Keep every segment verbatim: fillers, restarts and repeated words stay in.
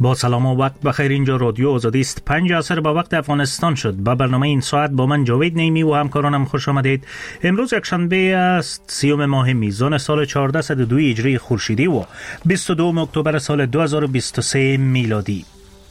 با سلام و وقت بخیر. اینجا رادیو آزادی است. پنج عصر با وقت افغانستان شد. با برنامه این ساعت با من جاوید نیمی و همکارانم خوش آمدید. امروز یکشنبه است، سیوم ماه میزان سال چهارده صد و دو هجری خورشیدی و بیست و دو اکتبر سال دو هزار و بیست و سه میلادی.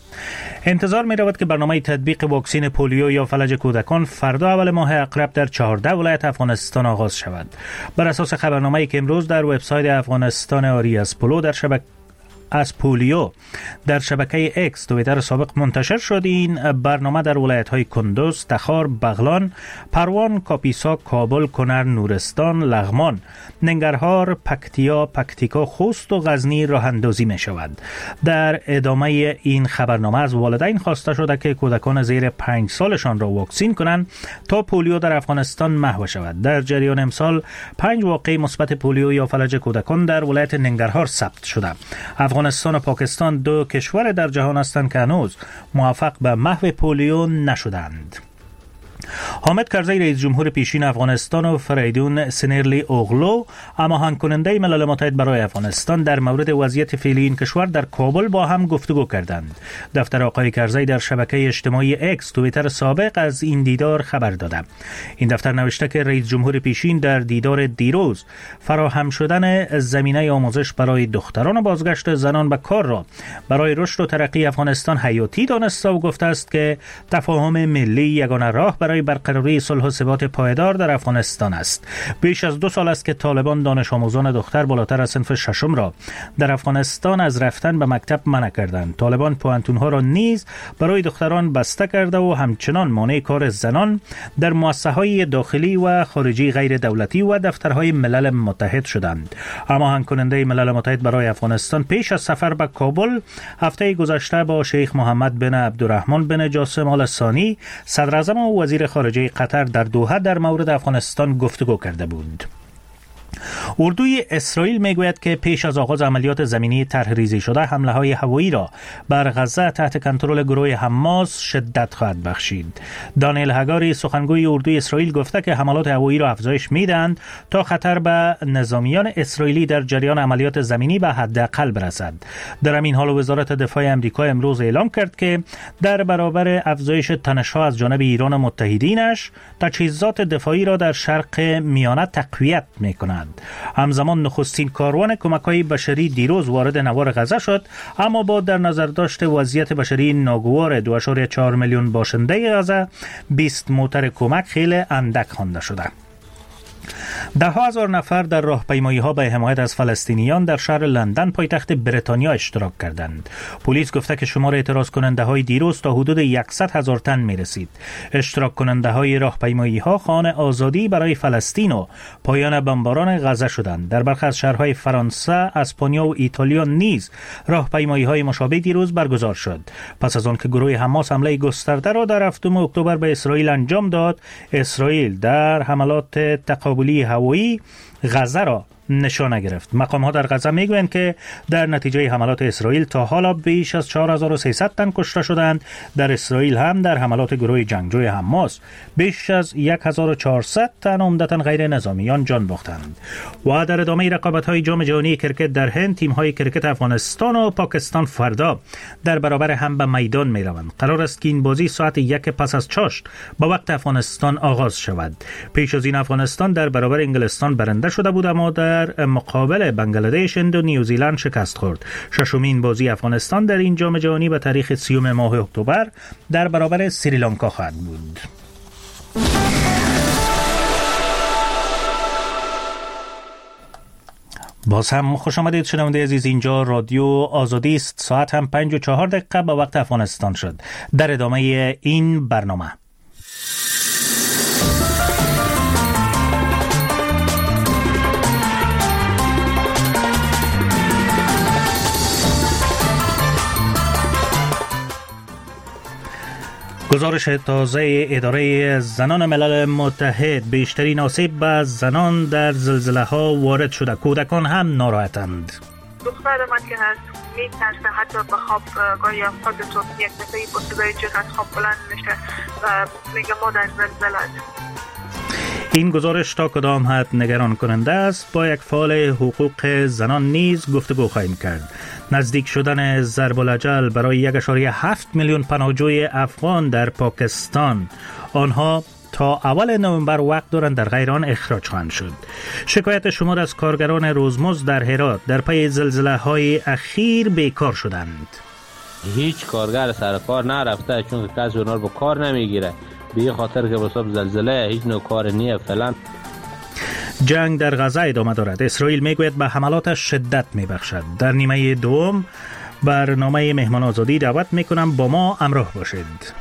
انتظار می رود که برنامه تطبیق واکسن پولیو یا فلج کودکان فردا اول ماه اقرب در چهارده ولایت افغانستان آغاز شود. بر اساس خبرنامه‌ای که امروز در وبسایت افغانستان آری از پولو در شبکه از پولیو در شبکه اکس توییتر سابق منتشر شد، این برنامه در ولایت‌های کندوز، تخار، بغلان، پروان، کاپیسا، کابل، کنر، نورستان، لغمان، ننگرهار، پکتیا، پکتیکا، خوست و غزنی راه اندازی می شود. در ادامه این خبرنامه از والدین خواسته شده که کودکان زیر پنج سالشان را واکسین کنند تا پولیو در افغانستان محو شود. در جریان امسال پنج واقعه مثبت پولیو یا فلج کودکان در ولایت ننگرهار ثبت شده. افغانستان و پاکستان دو کشور در جهان هستند که هنوز موفق به محو پولیو نشدند. حامد کرزی رئیس جمهور پیشین افغانستان و فریدون سنیرلی اوغلو هماهنگ کننده ملل متحد برای افغانستان در مورد وضعیت فعلی این کشور در کابل با هم گفتگو کردند. دفتر آقای کرزی در شبکه اجتماعی اکس توییتر سابق از این دیدار خبر داده. این دفتر نوشته که رئیس جمهور پیشین در دیدار دیروز فراهم شدن زمینه آموزش برای دختران و بازگشت زنان به کار را برای رشد و ترقی افغانستان حیاتی دانسته و گفته است که تفاهم ملی یگانه راه برای برقراری صلح و ثبات پایدار در افغانستان است. بیش از دو سال است که طالبان دانش آموزان دختر بالاتر از صنف ششم را در افغانستان از رفتن به مکتب منع کردند. طالبان پوانتونها را نیز برای دختران بسته کرده و همچنان مانع کار زنان در مؤسسه‌های داخلی و خارجی غیر دولتی و دفترهای ملل متحد شدند. هماهنگ کننده ملل متحد برای افغانستان پیش از سفر به کابل هفته گذشته با شیخ محمد بن عبدالرحمن بن جاسم آل ثانی صدر اعظم و وزیر خارجه قطر در دوحه در مورد افغانستان گفتگو کرده بود. اردوی اسرائیل میگوید که پیش از آغاز عملیات زمینی طرح‌ریزی شده حمله های هوایی را بر غزه تحت کنترل گروه حماس شدت خواهد بخشید. دانیل هگاری سخنگوی اردوی اسرائیل گفته که حملات هوایی را افزایش میدهند تا خطر به نظامیان اسرائیلی در جریان عملیات زمینی به حداقل برسد. در همین حال وزارت دفاع آمریکا امروز اعلام کرد که در برابر افزایش تنش‌ها از جانب ایران و متحدینش تجهیزات دفاعی را در شرق میانه تقویت می‌کند. همزمان نخستین کاروان کمک‌های بشری دیروز وارد نوار غزه شد، اما با در نظر داشت وضعیت بشری ناگوار دو ممیز چهار میلیون باشنده غزه بیست موتر کمک خیلی اندک خوانده شده. ده ها هزار نفر در راهپیمایی‌ها به حمایت از فلسطینیان در شهر لندن پایتخت بریتانیا اشتراک کردند. پلیس گفته که شمار اعتراض کننده های دیروز تا حدود صد هزار تن می رسید. اشتراک کننده های راهپیمایی‌ها خوان آزادی برای فلسطین و پایان بمباران غزه شدند. در برخی از شهرهای فرانسه، اسپانیا و ایتالیا نیز راهپیمایی‌های مشابه دیروز برگزار شد. پس از آن که گروه حماس حمله گسترده را در هفتم اکتبر به اسرائیل انجام داد، اسرائیل در حملات تقابلی هوایی غزه را نشانه گرفت. مقام ها در غزه میگویند که در نتیجه حملات اسرائیل تا حالا بیش از چهار هزار و سیصد تن کشته شدند. در اسرائیل هم در حملات گروه جنگجوی حماس بیش از هزار و چهارصد تن عمدتاً غیر نظامیان جان باختند. و در ادامه رقابت های جام جهانی کرکت در هند، تیم های کرکت افغانستان و پاکستان فردا در برابر هم به میدان می روند. قرار است که این بازی ساعت یک پس از چاشت با وقت افغانستان آغاز شود. پیش از این افغانستان در برابر انگلستان برنده شده بود، اما در مقابل بنگلادش، هند و نیوزیلند شکست خورد. ششمین بازی افغانستان در این جام جهانی به تاریخ سیوم ماه اکتبر در برابر سریلانکا خواهد بود. باز هم خوش آمدید شنونده عزیز. اینجا رادیو آزادی است. ساعت هم پنج و چهار دقیقه به وقت افغانستان شد. در ادامه این برنامه گزارش تازه اداره زنان ملل متحد: بیشترین آسیب به زنان در زلزله ها وارد شده. کودکان هم ناراحتند. دختر من که هست میترسه حتی به خواب گاهی خودتون یک دفعه با صدای جغ از خواب بلند میشه و میگه ما در زلزله. این گزارش تا کدام حد نگران کننده است با یک فعال حقوق زنان نیز گفتگو خواهیم کرد. نزدیک شدن ضرب الاجل برای یک و هفت میلیون پناهجوی افغان در پاکستان. آنها تا اول نوامبر وقت دارند در غیر آن اخراج خواهند شد. شکایت شمار از کارگران روزمزد در هرات در پی زلزله های اخیر بیکار شدند. هیچ کارگر سر کار نرفته چون کسی اونها رو به کار نمیگیره، به خاطر که بساب زلزله هیچ نوع کار نیه فعلا. جنگ در غزه ادامه دارد. اسرائیل میگوید به حملاتش شدت میبخشد. در نیمه دوم برنامه مهمان آزادی دعوت میکنم با ما همراه باشید.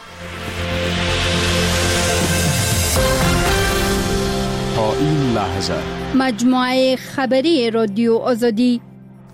تا این لحظه مجموعه خبری رادیو آزادی.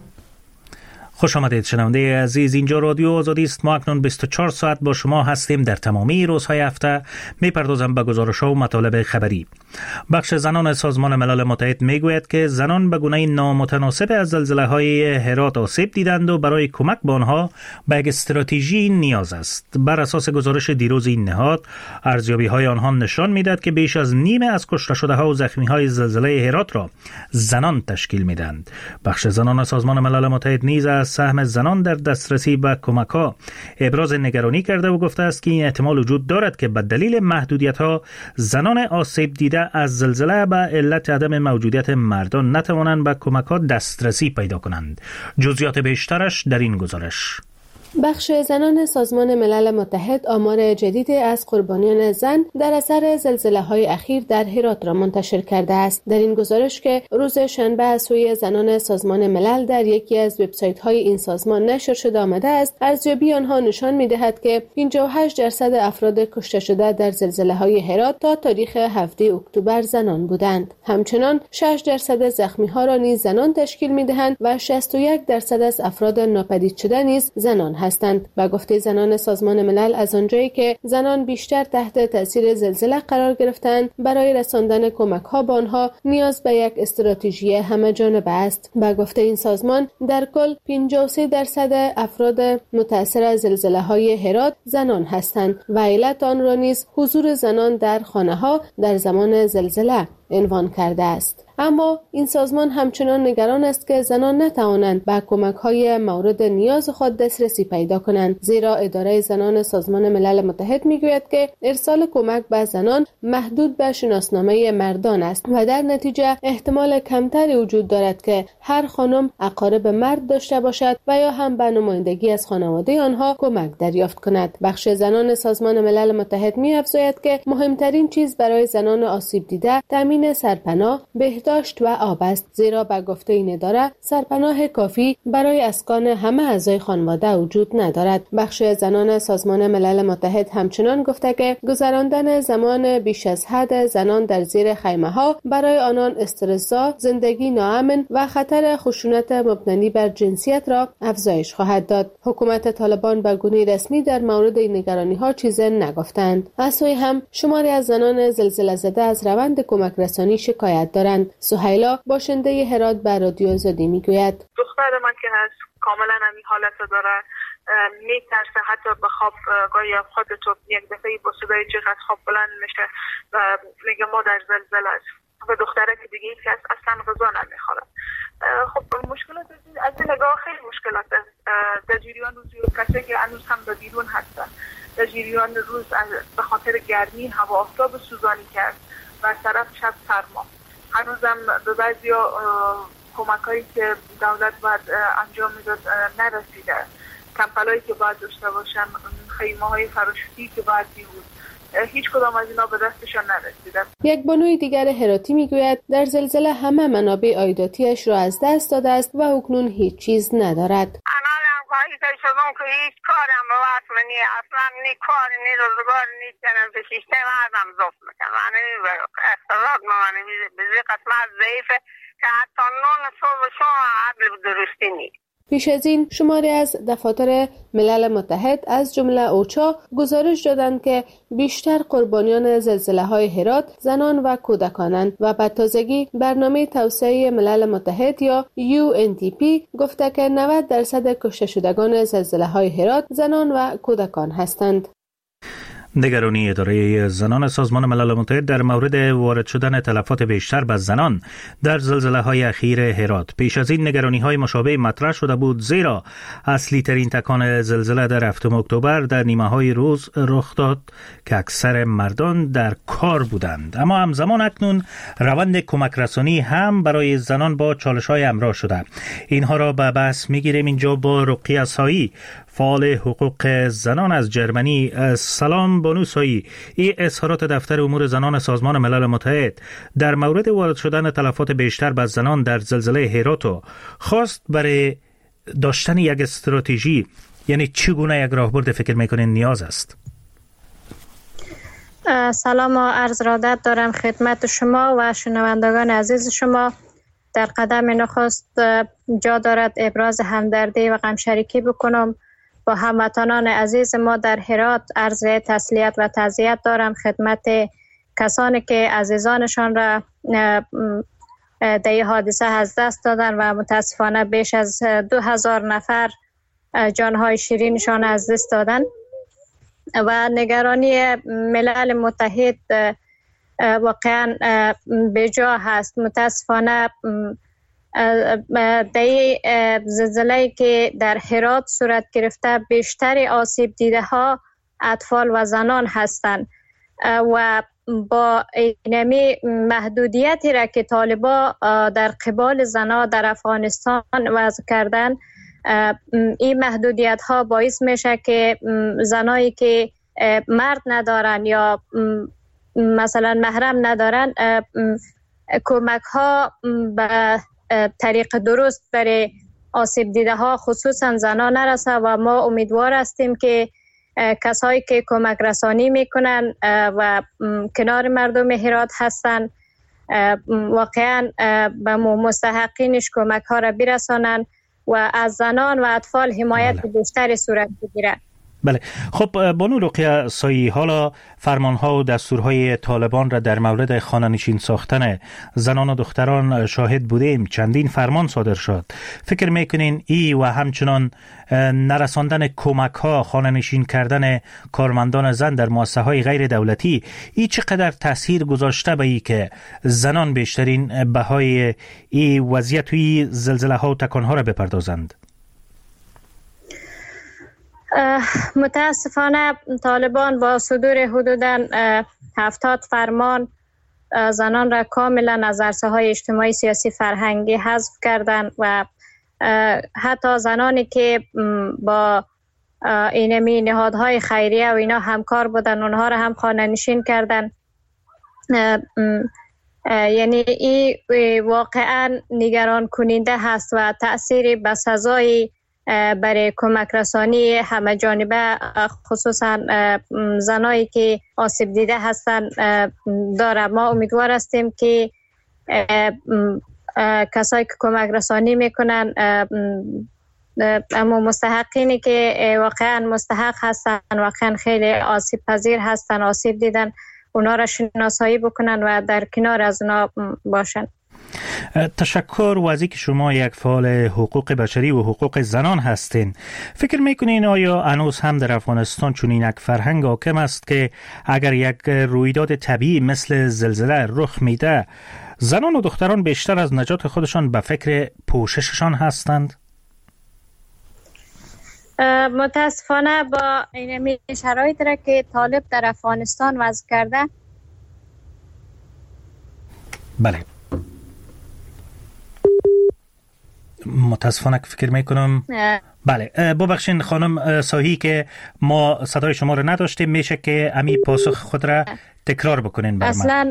خوش آمدید شنونده عزیز، اینجا رادیو آزادی است. ما اکنون بیست و چهار ساعت با شما هستیم. در تمامی روزهای هفته میپردازم به گزارش‌ها و مطالب خبری. بخش زنان سازمان ملل متحد میگوید که زنان به گونه نامتناسب از زلزله‌های هرات آسیب دیدند و برای کمک به آنها به یک استراتژی نیاز است. بر اساس گزارش دیروز این نهاد، ارزیابی‌های آنها نشان میدهد که بیش از نیمه از کشته شده‌ها و زخمی‌های زلزله هرات را زنان تشکیل میدهند. بخش زنان سازمان ملل متحد نیز از سهم زنان در دسترسی به کمک‌ها ابراز نگرانی کرده و گفته است که این احتمال وجود دارد که به دلیل محدودیت‌ها زنان آسیب دیده از زلزله به علت عدم موجودیت مردان نتوانند به کمک‌ها دسترسی پیدا کنند. جزئیات بیشترش در این گزارش. بخش زنان سازمان ملل متحد آمار جدید از قربانیان زن در اثر زلزله‌های اخیر در هرات را منتشر کرده است. در این گزارش که روز شنبه از سوی زنان سازمان ملل در یکی از وبسایت‌های این سازمان نشر شده آمده است، ارزیابی آنها نشان می‌دهد که پنجاه و هشت درصد افراد کشته شده در زلزله‌های هرات تا تاریخ هفدهم اکتبر زنان بودند. همچنان شش درصد زخمی‌ها را نیز زنان تشکیل می‌دهند و شصت و یک درصد از افراد ناپدید شده نیز زنان هستند. با گفته زنان سازمان ملل، از آنجایی که زنان بیشتر تحت تاثیر زلزله قرار گرفتند، برای رساندن کمک‌ها به آنها نیاز به یک استراتژی همه جانبه است. با گفته این سازمان، در کل پنجاه و سه درصد افراد متأثر از زلزله‌های هرات زنان هستند و علت آن را نیز حضور زنان در خانه‌ها در زمان زلزله عنوان کرده است. اما این سازمان همچنان نگران است که زنان نتوانند به کمک‌های مورد نیاز خود دسترسی پیدا کنند، زیرا اداره زنان سازمان ملل متحد میگوید که ارسال کمک به زنان محدود به شناسنامه مردان است و در نتیجه احتمال کمتری وجود دارد که هر خانم اقارب مرد داشته باشد و یا هم به نمایندگی از خانواده آنها کمک دریافت کند. بخش زنان سازمان ملل متحد می‌افزاید که مهمترین چیز برای زنان آسیب دیده تامین سرپناه، بهداشت و آب است، زیرا به گفته این اداره سرپناه کافی برای اسکان همه اعضای خانواده وجود ندارد. بخش زنان سازمان ملل متحد همچنان گفته که گذراندن زمان بیش از حد زنان در زیر خیمه‌ها برای آنان استرس‌زا، زندگی ناامن و خطر خشونت مبتنی بر جنسیت را افزایش خواهد داد. حکومت طالبان به گونه رسمی در مورد این نگرانی‌ها چیزی نگفتند. از سوی هم شماری از زنان زلزله زده از روند کمک رسانی شکایت دارند. سهیلا باشنده هرات به رادیو آزادی میگوید: دختر من که هست کاملا همین حالت داره، میترسه حتی به خواب گاهی خودتو یک دفعه با صدای چقدر خواب بلند میشه و میگه ما در زلزله است و دختره که دیگه هیچ کس اصلا غذا نمیخوره. خب مشکلات از این نگاه خیلی مشکلات است. در جریان روز کسی که هنوز هم در بیرون هستن، در جریان روز به خاطر گرمی هوا آفتاب سوزانی کرد و طرف شب سرما. هنوزم به بعضیا کمکایی که دولت باید انجام میداد نرسیده. کمپلایی که باید داشته باشن، خیمه های فراشوتی که باید بیود، هیچ کدام از اینا به دستشان نرسیده. یک بانوی دیگر هراتی میگوید در زلزله همه منابع عایداتیش را از دست داده است و اکنون هیچ چیز ندارد. کاری که شدم که هیچ کارم به وقت منی اصلا نی کار نی روزگار نی چنم به شیشته مردم زفت میکنم. منی اقتصاد منی بزی قسمت ضعیفه که حتی نون صبح شما عدل درستی نی. پیش از این شماری از دفاتر ملل متحد از جمله اوچا گزارش دادند که بیشتر قربانیان زلزله‌های هرات زنان و کودکانند و به تازگی برنامه توسعه ملل متحد یا یو ان دی پی گفته که نود درصد کشته شدگان زلزله‌های هرات زنان و کودکان هستند. نگرانی اداره زنان سازمان ملل متحد در مورد وارد شدن تلفات بیشتر به زنان در زلزله های اخیر هرات. پیش از این نگرانی های مشابه مطرح شده بود، زیرا اصلی ترین تکان زلزله در هفتم اکتبر در نیمه های روز رخ داد که اکثر مردان در کار بودند. اما همزمان اکنون روند کمک رسانی هم برای زنان با چالش های همراه شده. اینها را به بحث میگیریم اینجا با رقیه سایی، فعال حقوق زنان از جرمنی. سلام بانو سایی، این اظهارات دفتر امور زنان سازمان ملل متحد در مورد وارد شدن تلفات بیشتر به زنان در زلزله هرات خواست برای داشتن یک استراتژی، یعنی چگونه یک راهبرد فکر میکنین نیاز است؟ سلام و عرض ارادت دارم خدمت شما و شنوندگان عزیز شما. در قدم نخست جا دارد ابراز همدردی و غمشریکی بکنم با هموطنان عزیز ما در هرات. عرض تسلیت و تعزیت دارم خدمت کسانی که عزیزانشان را در این حادثه از دست دادن و متاسفانه بیش از دو هزار نفر جانهای شیرینشان از دست دادن و نگرانی ملل متحد واقعا بجا هست. متاسفانه در زلزله که در هرات صورت گرفته بیشتر آسیب دیده ها اطفال و زنان هستند و با اینمی محدودیتی را که طالبا در قبال زنها در افغانستان وضع کردن، این محدودیت ها باعث میشه که زنایی که مرد ندارن یا مثلا محرم ندارن کمک ها به طریق درست برای آسیب دیده ها خصوصا زنان نرسه و ما امیدوار هستیم که کسایی که کمک رسانی میکنن و کنار مردم هرات هستن واقعا به مستحقینش کمک ها را برسانن و از زنان و اطفال حمایت بیشتری صورت بگیره. بله، خب بانو رقیه سایی، حالا فرمانها و دستورهای طالبان را در مورد خانه‌نشین ساختن زنان و دختران شاهد بودیم. چندین فرمان صادر شد. فکر میکنین ای و همچنان نرساندن کمک ها، خانه‌نشین کردن کارمندان زن در مؤسسه های غیر دولتی، ای چقدر تاثیر گذاشته به ای که زنان بیشترین بهای ای وضعیت و ای زلزله ها و تکان ها را بپردازند؟ متاسفانه طالبان با صدور حدوداً هفتاد فرمان زنان را کاملا از عرصه های اجتماعی، سیاسی، فرهنگی حذف کردند و حتی زنانی که با اینمی نهادهای خیریه و اینا همکار بودن اونها را هم خانه نشین کردن. یعنی این واقعا نگران کننده هست و تأثیری بسزایی برای کمک رسانی همه جانبه خصوصا زنایی که آسیب دیده هستند داره. ما امیدوار هستیم که کسایی که کمک رسانی میکنن اما مستحقینی که واقعا مستحق هستن، واقعا خیلی آسیب پذیر هستن، آسیب دیدن، اونا را شناسایی بکنن و در کنار از اونا باشن. تشکر. و از اینکه شما یک فعال حقوق بشری و حقوق زنان هستین، فکر میکنین آیا هنوز هم در افغانستان چنین یک فرهنگ حاکم است که اگر یک رویداد طبیعی مثل زلزله رخ میده، زنان و دختران بیشتر از نجات خودشان به فکر پوشششان هستند؟ متاسفانه با این شرایطی را که طالب در افغانستان وضع کرده. بله، متاسفانه فکر میکنم بله. ببخشید خانم ساهی که ما صدای شما رو نداشتیم، میشه که امی پاسخ خود را تکرار بکنین بر من؟ اصلا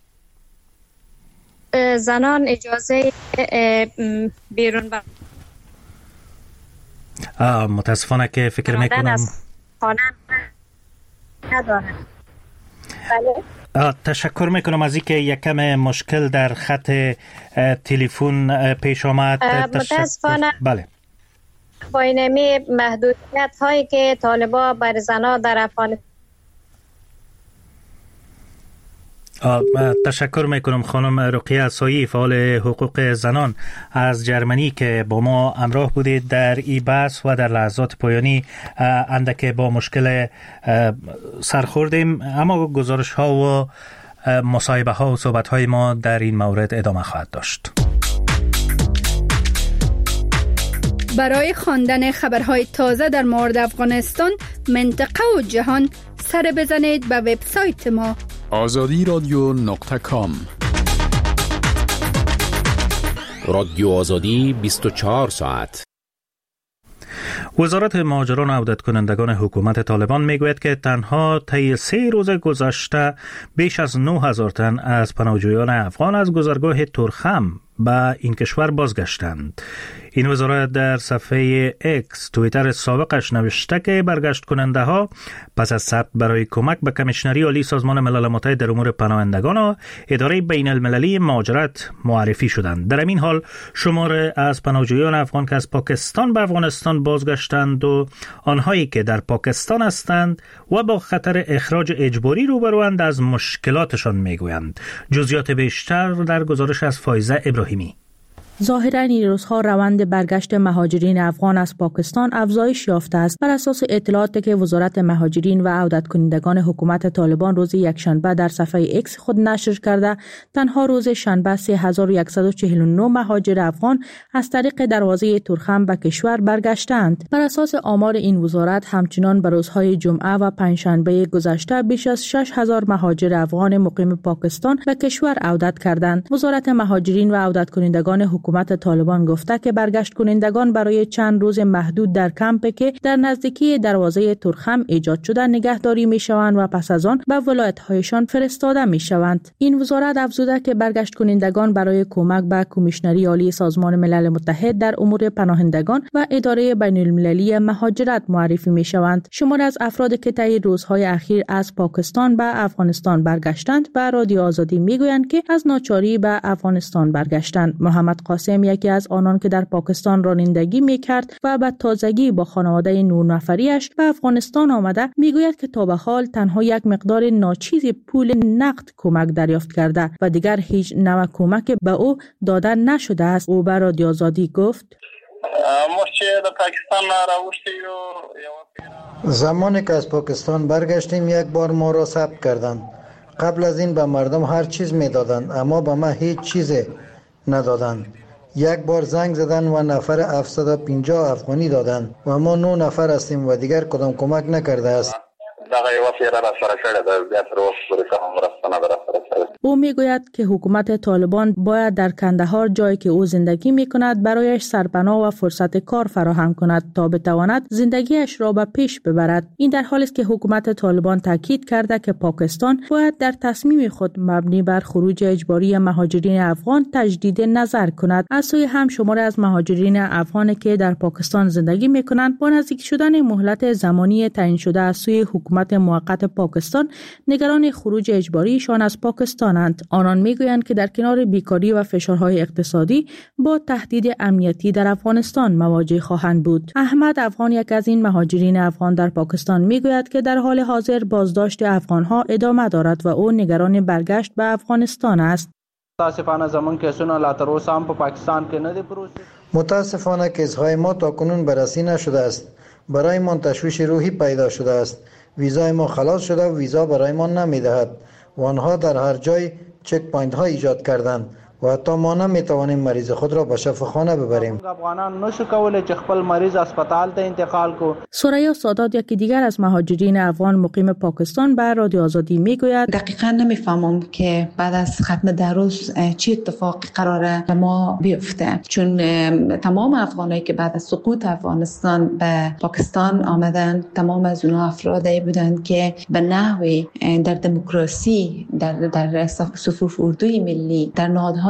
زنان اجازه بیرون با متاسفانه که فکر میکنم خانه ندارن. بله، تشکر میکنم از اینکه یکم مشکل در خط تلفن پیش آمد. متاسفانه بله، با اینمی محدودیت هایی که طالبا بر زنها در افغانستان تشکر میکنم خانم رقیه اسایی، فعال حقوق زنان از جرمنی که با ما همراه بودید در این بحث و در لحظات پایانی اندک با مشکل سر خوردیم، اما گزارش ها و مصاحبه ها و صحبت های ما در این مورد ادامه خواهد داشت. برای خواندن خبرهای تازه در مورد افغانستان، منطقه و جهان، سر بزنید به وبسایت ما آزادی رادیو نقطه کام. رادیو آزادی بیست و چهار ساعت. وزارت مهاجران و عودت کنندگان حکومت طالبان میگوید که تنها طی سه روز گذشته بیش از نه هزار تن از پناهجویان افغان از گذرگاه تورخم به این کشور بازگشتند. این وزارت در صفحه اکس توییتر سابقش نوشته که برگشت کننده ها پس از ثبت برای کمک به کمیشنری عالی سازمان ملل متحد در امور پناهندگان و اداره بین المللی مهاجرت معرفی شدند. در این حال شمار از پناهجویان افغان که از پاکستان به افغانستان بازگشتند و آنهایی که در پاکستان هستند و با خطر اخراج اجباری روبروند از مشکلاتشان میگویند. جزئیات بیشتر در گزارش از فایزه ابراهیمی. ظاهراً این روزها روند برگشت مهاجرین افغان از پاکستان افزایش یافته است. بر اساس اطلاعاتی که وزارت مهاجرین و عودت کنندگان حکومت طالبان روز یکشنبه در صفحه اکس خود نشر کرده، تنها روز شنبه سه هزار و صد و چهل و نه مهاجر افغان از طریق دروازه تورخم به کشور برگشتند. بر اساس آمار این وزارت، همچنان به روزهای جمعه و پنجشنبه گذشته بیش از شش هزار مهاجر افغان مقیم پاکستان به کشور عودت کردند. وزارت مهاجرین و عودت کنندگان حکومت طالبان گفته که برگشت کنندگان برای چند روز محدود در کمپی که در نزدیکی دروازه تورخم ایجاد شده نگهداری می شوند و پس از آن به ولایت‌هایشان فرستاده می شوند. این وزارت افزوده که برگشت کنندگان برای کمک به کمیشنری عالی سازمان ملل متحد در امور پناهندگان و اداره بین المللی مهاجرت معرفی می شوند. شمار از افرادی که طی روزهای اخیر از پاکستان به افغانستان برگشتند به رادیو آزادی می گویند که از ناچاری به افغانستان برگشتند. محمد قاسم، یکی از آنان که در پاکستان رانندگی میکرد و به تازگی با خانواده نه نفریش به افغانستان آمده، میگوید که تا به حال تنها یک مقدار ناچیز پول نقد کمک دریافت کرده و دیگر هیچ نوع کمک به او داده نشده است. او به رادیو آزادی گفت: زمانی که از پاکستان برگشتیم یک بار ما را ثبت کردند. قبل از این به مردم هر چیز میدادند، اما به ما هیچ چیز ندادند. یک بار زنگ زدن و نفر هفتصد و پنجاه افغانی دادن و ما نه نفر هستیم و دیگر کدام کمک نکرده است. او میگوید که حکومت طالبان باید در کندهار، جایی که او زندگی میکند، برایش سرپناه و فرصت کار فراهم کند تا بتواند زندگیش را به پیش ببرد. این در حالی است که حکومت طالبان تاکید کرده که پاکستان باید در تصمیم خود مبنی بر خروج اجباری مهاجرین افغان تجدید نظر کند. از سوی هم شمار از مهاجرین افغان که در پاکستان زندگی میکنند با نزدیک شدن مهلت زمانی تعیین شده از سوی حکومت موقت پاکستان نگران خروج اجباریشان از پاکستانند. آنان میگویند که در کنار بیکاری و فشارهای اقتصادی با تهدید امنیتی در افغانستان مواجه خواهند بود. احمد افغان، یک از این مهاجرین افغان در پاکستان، میگوید که در حال حاضر بازداشت افغانها ادامه دارد و او نگران برگشت به افغانستان است. متاسفانه زمان کیسونه لا تر اوسه هم په پاکستان کې نه دي پروسه. متاسفانه کیس‌های ما تاکنون بررسی نشده است. برای ما تشویش روحی پیدا شده است. ویزای ما خلاص شده و ویزا برای ما نمیدهد و آنها در هر جای چک پوینت ها ایجاد کردند و حتی ما نمیتوانیم مریض خود را به شفاخانه ببریم. افغانان نشو کولای چې خپل مریض هسپتال ته انتقال کو. ثریا سادات، یکی دیگر از مهاجرین افغان مقیم پاکستان، به رادیو آزادی میگوید: دقیقاً نمیفهمم که بعد از ختم دروس چه اتفاقی قراره به ما بیفته، چون تمام افغانایی که بعد از سقوط افغانستان به پاکستان آمدن، تمام از اونها افرادی بودند که به نحوی در دموکراسی، در در صفوف اردوی ملی، در نهادهای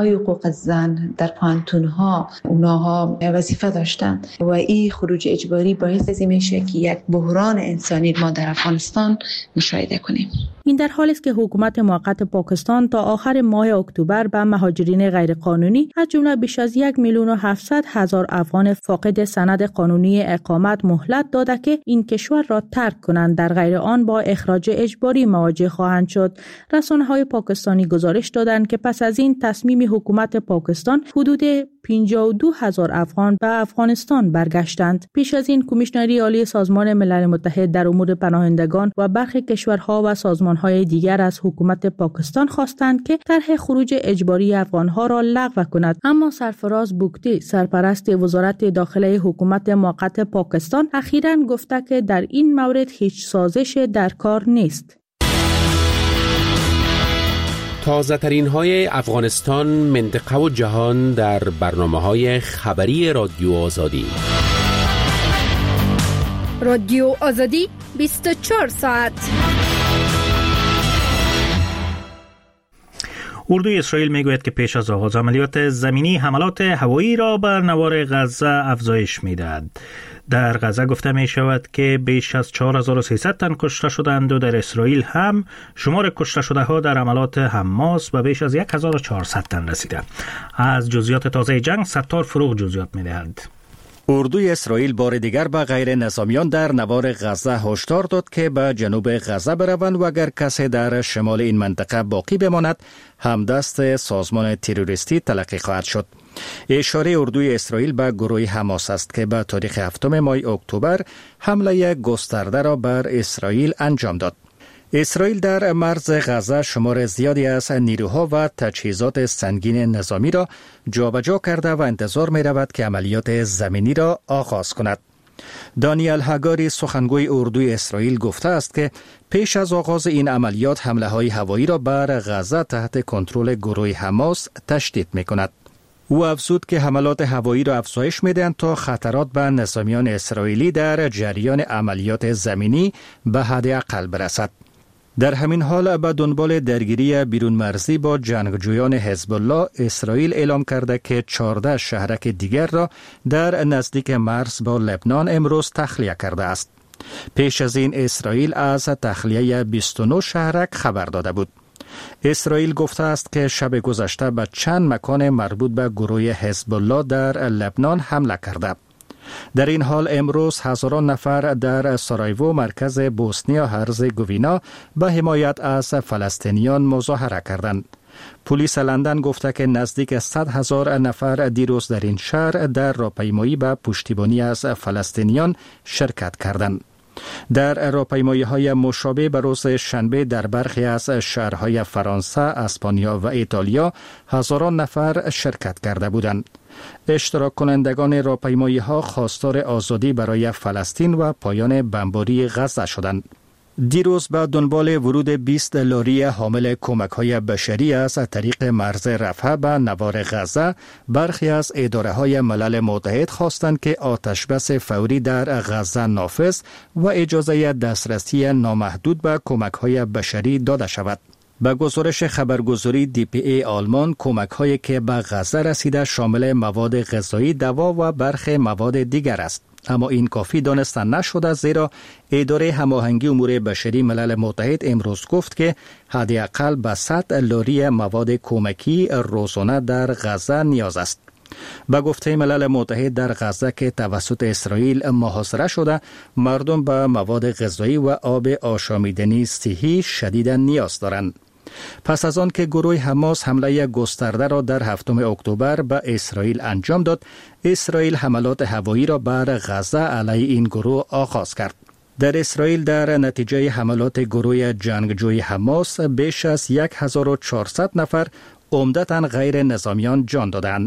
های حقوق زن در پانتونها اونها وظیفه داشتن و این خروج اجباری باعث از این میشه که یک بحران انسانی ما در افغانستان مشاهده کنیم. این در حالی است که حکومت موقت پاکستان تا آخر ماه اکتبر به مهاجرین غیرقانونی از جمله بیش از یک میلیون و هفتصد هزار افغان فاقد سند قانونی اقامت مهلت داده که این کشور را ترک کنند، در غیر آن با اخراج اجباری مواجه خواهند شد. رسانه‌های پاکستانی گزارش دادند که پس از این تصمیم حکومت پاکستان حدود پنجاه و دو هزار افغان به افغانستان برگشتند. پیش از این کمیشنری عالی سازمان ملل متحد در امور پناهندگان و برخی کشورها و سازمانهای دیگر از حکومت پاکستان خواستند که طرح خروج اجباری افغانها را لغو کند، اما سرفراز بوگتی، سرپرست وزارت داخله حکومت موقت پاکستان، اخیراً گفته که در این مورد هیچ سازش در کار نیست. تازه ترین های افغانستان، منطقه و جهان در برنامه های خبری رادیو آزادی. رادیو آزادی بیست و چهار ساعت. اردوی اسرائیل میگوید که پیش از آغاز عملیات زمینی حملات هوایی را بر نوار غزه افزایش میدهد. در غزه گفته می شود که بیش از چهار هزار و سیصد تن کشته شدند و در اسرائیل هم شمار کشته شده ها در عملیات حماس به بیش از یک هزار و چهارصد تن رسیده. از جزئیات تازه جنگ ستار فروغ جزئیات می دهند. اردوی اسرائیل بار دیگر به غیر نظامیان در نوار غزه هشدار داد که به جنوب غزه بروند و اگر کسی در شمال این منطقه باقی بماند همدست سازمان تروریستی تلقی خواهد شد. اشاره اردوی اسرائیل به گروه حماس است که به تاریخ هفتم ماه اکتبر حمله گسترده را بر اسرائیل انجام داد. اسرائیل در مرز غزه شمار زیادی از نیروها و تجهیزات سنگین نظامی را جابجا کرده و انتظار می رود که عملیات زمینی را آغاز کند. دانیل هاگاری سخنگوی اردوی اسرائیل گفته است که پیش از آغاز این عملیات حمله های هوایی را بر غزه تحت کنترل گروه حماس تشدید می کند. او افزود که حملات هوایی را افزایش می‌دهند تا خطرات به نظامیان اسرائیلی در جریان عملیات زمینی به حداقل برسد. در همین حال به دنبال درگیری بیرون مرزی با جنگجویان حزب الله، اسرائیل اعلام کرده که چهارده شهرک دیگر را در نزدیک مرز با لبنان امروز تخلیه کرده است. پیش از این اسرائیل از تخلیه بیست و نه شهرک خبر داده بود. اسرائیل گفته است که شب گذشته به چند مکان مربوط به گروه حزب الله در لبنان حمله کرده. در این حال امروز هزاران نفر در سارایوو مرکز بوسنیا هرزگوینا به حمایت از فلسطینیان مظاهره کردند. پلیس لندن گفته که نزدیک صد هزار نفر دیروز در این شهر در راهپیمایی به پشتیبانی از فلسطینیان شرکت کردند. در راهپیمایی‌های مشابه به روز شنبه در برخی از شهرهای فرانسه، اسپانیا و ایتالیا هزاران نفر شرکت کرده بودند. اشتراک کنندگان راهپیمایی‌ها خواستار آزادی برای فلسطین و پایان بمباری غزه شدند. دیروز به دنبال ورود بیست لاری حامل کمک‌های بشری از طریق مرز رفح به نوار غزه، برخی از اداره‌های ملل متحد خواستند که آتشبس فوری در غزه نافذ و اجازه دسترسی نامحدود به کمک‌های بشری داده شود. به گزارش خبرگزاری دی پی ای آلمان، کمک‌هایی که به غزه رسیده شامل مواد غذایی، دوا و برخی مواد دیگر است. اما این کافی دانسته نشده، زیرا اداره هماهنگی امور بشری ملل متحد امروز گفت که حداقل به صد لاری مواد کمکی روزانه در غزه نیاز است. به گفته ملل متحد در غزه که توسط اسرائیل محاصره شده، مردم به مواد غذایی و آب آشامیدنی صحی شدیداً نیاز دارند. پس از آن که گروه حماس حمله گسترده را در هفتم اکتبر به اسرائیل انجام داد، اسرائیل حملات هوایی را بر غزه علیه این گروه آغاز کرد. در اسرائیل در نتیجه حملات گروه جنگجوی حماس بیش از هزار و چهارصد نفر عمدتاً غیر نظامیان جان دادند.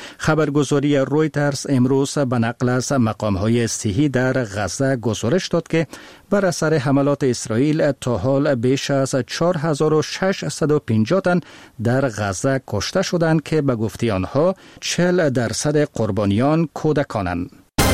خبرگزاری رویترز امروز به نقل از مقام‌های صحی در غزه گزارش داد که بر اثر حملات اسرائیل تا حال بیش از چهار هزار و ششصد و پنجاه تن در غزه کشته شدند که به گفته آنها چهل درصد قربانیان کودکانند.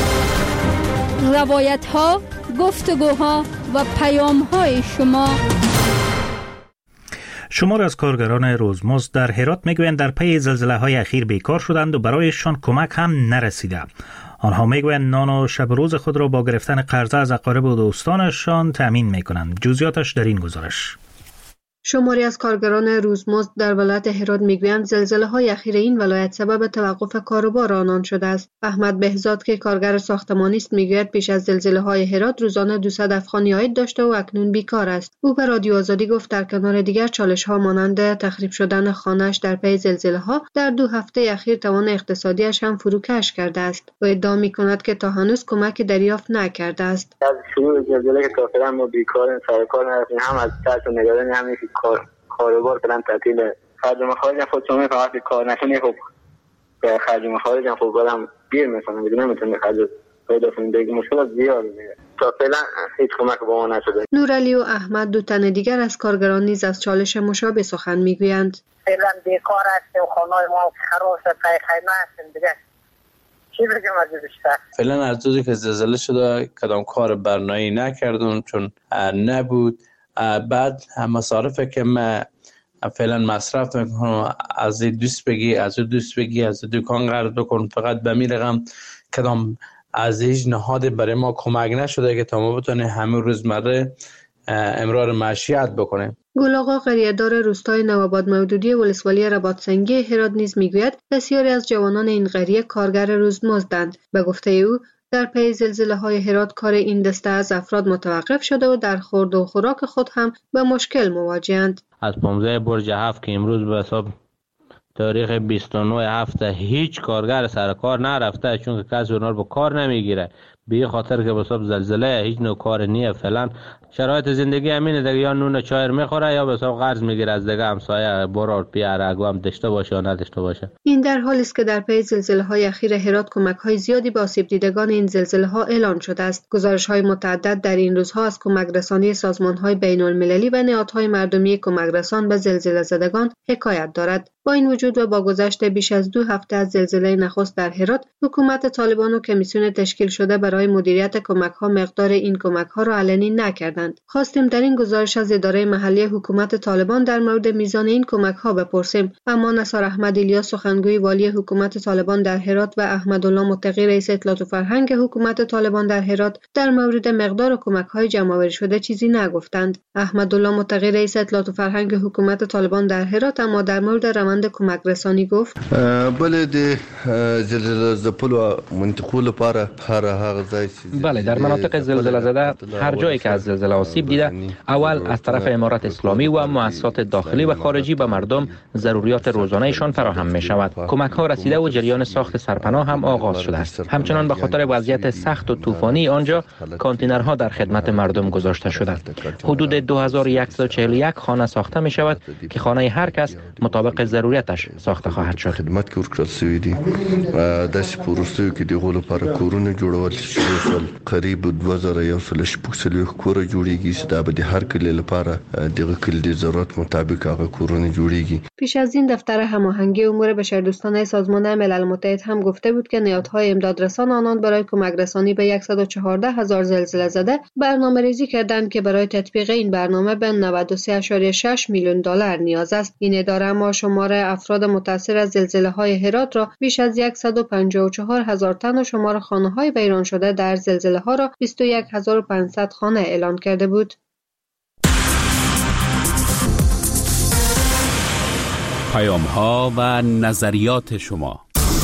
روایت‌ها، گفتگوها و پیام‌های شما. شمار از کارگران روزمزد در هرات میگویند در پی زلزله های اخیر بیکار شدند و برایشان کمک هم نرسیده. آنها میگویند نان و شب روز خود را با گرفتن قرضه از اقارب و دوستانشان تأمین میکنند. جزئیاتش در این گزارش. شماری از کارگران روزمزد در ولایت هرات میگویند زلزله های اخیر این ولایت سبب توقف کاروبار آنان شده است. احمد بهزاد که کارگر ساختمانی است میگوید پیش از زلزله های هرات روزانه دویست افغانی عاید داشته و اکنون بیکار است. او به رادیو آزادی گفت در کنار دیگر چالش ها مانند تخریب شدن خانه‌اش در پی زلزله ها در دو هفته اخیر توان اقتصادیش هم فروکش کرده است و ادعا میکند که تا هنوز کمک دریافت نکرده است. از شروع زلزله که تا فعلا ما بیکاریم، سر کار نداریم، هم از ترس و نگرانی هم کار کاروبار کردن تعطیل. خرج مخارج خود شما فقط کار نکنی خب خرج مخارج خب برام گیر میکنه، میدونم میتونه خرج پیدا کنیم، دیگه مشکل زیاد میشه. تا فعلا هیچ کمک به ما نشده. نورعلی و احمد دو تن دیگر از کارگران نیز از چالش مشابه سخن میگویند. فعلا بیکار هستیم، خانه‌های ما خراب شده، خیمه هستیم دیگه. چی بگم از بیشتر؟ فعلا از روزی که زلزله شده کدام کار برنامه‌ای نکردم چون نبود. بعد مصارف که من فعلا مصرف میکنم از دوست بگی از دوست بگی از دکان قرض بکن، فقط به می رقم کدام از هیچ نهاد برای ما کمک نشده که تا ما بتونه همه روزمره امرار معیشت بکنیم. گل آقا قریه‌دار روستای نوآباد مودودی ولسوالی رباطسنگی هرات نیز میگوید بسیاری از جوانان این قریه کارگر روزمزدند. به گفته او در پی زلزله های هرات کار این دسته از افراد متوقف شده و در خورد و خوراک خود هم به مشکل مواجهند. از پانزده برج هفت که امروز به حساب تاریخ بیست و نه هفته هیچ کارگر سر کار نرفته چون که کسی اونها رو به کار نمیگیره، به خاطر که به حساب زلزله هیچ نوع کار نیه. فعلا شرایط زندگی همینه دیگه، یا نون چای میخوره یا به حساب قرض میگیره از دیگه همسایه برار پیاره اگه هم داشته باشه یا نداشته باشه. این در حالی است که در پی زلزله های اخیر هرات کمک های زیادی به آسیب دیدگان این زلزله ها اعلان شده است. گزارش های متعدد در این روزها از کمک رسانی سازمان های بین المللی و نهادهای مردمی کمک رسان به زلزله زدگان حکایت دارد. با این وجود و با گذشت بیش از دو هفته از زلزله نخست در هرات، حکومت طالبان و کمیسیون تشکیل شده برای مدیریت کمک‌ها مقدار این کمک‌ها را علنی نکردند. خواستیم در این گزارش از اداره محلی حکومت طالبان در مورد میزان این کمک‌ها بپرسیم، اما نثار احمد الیاس سخنگوی والی حکومت طالبان در هرات و احمدالله متقی رئیس اطلاعات و فرهنگ حکومت طالبان در هرات در مورد مقدار کمک‌های جمع‌آوری شده چیزی نگفتند. احمدالله متقی رئیس اطلاعات و فرهنگ حکومت طالبان در هرات اما در مورد روند کمک رسانی گفت: بله د زلزله زپلو منطقو لپاره هر هغه ځای بله در مناطق زلزله زده هر جایی که از زلزله آسیب دیده اول از طرف امارات اسلامی و مؤسسات داخلی و خارجی به مردم ضروریات روزانه‌شان فراهم می شود. کمک ها رسیده و جریان ساخت سرپناه هم آغاز شده است. همچنان به خاطر وضعیت سخت و طوفانی آنجا کانتینرها در خدمت مردم گذاشته شده. حدود دو هزار و صد و چهل و یک خانه ساخته می شود که خانه هر کس مطابق ضرورتش ساخته خواهد شد. خدمت کې ورکړل شوی دی د سپورستو کې د غولو لپاره کورونه جوړول شوي، قریب دو هزار و صد و شپږ کور جوړیږي چې دا به د هر کلی لپاره دغه کلی د ضرورت مطابق هغه کورونه جوړیږي. پیش از این دفتر هماهنگی امور بشردوستانه سازمان ملل متحد هم گفته بود که نهادهای امدادرسان آنان برای کمک رسانی به صد و چهارده هزار زلزله زده برنامه‌ریزی کردند که برای تطبیق این برنامه به نود و سه ممیز شش میلیون دلار نیاز است. این اداره ما شمار افراد متاثر از زلزله‌های هرات را بیش از صد و پنجاه و چهار هزار تن و شمار خانه‌های ویران شده در زلزله‌ها را بیست و یک هزار و پانصد خانه اعلان کرده بود. پیام‌ها و نظریات شما.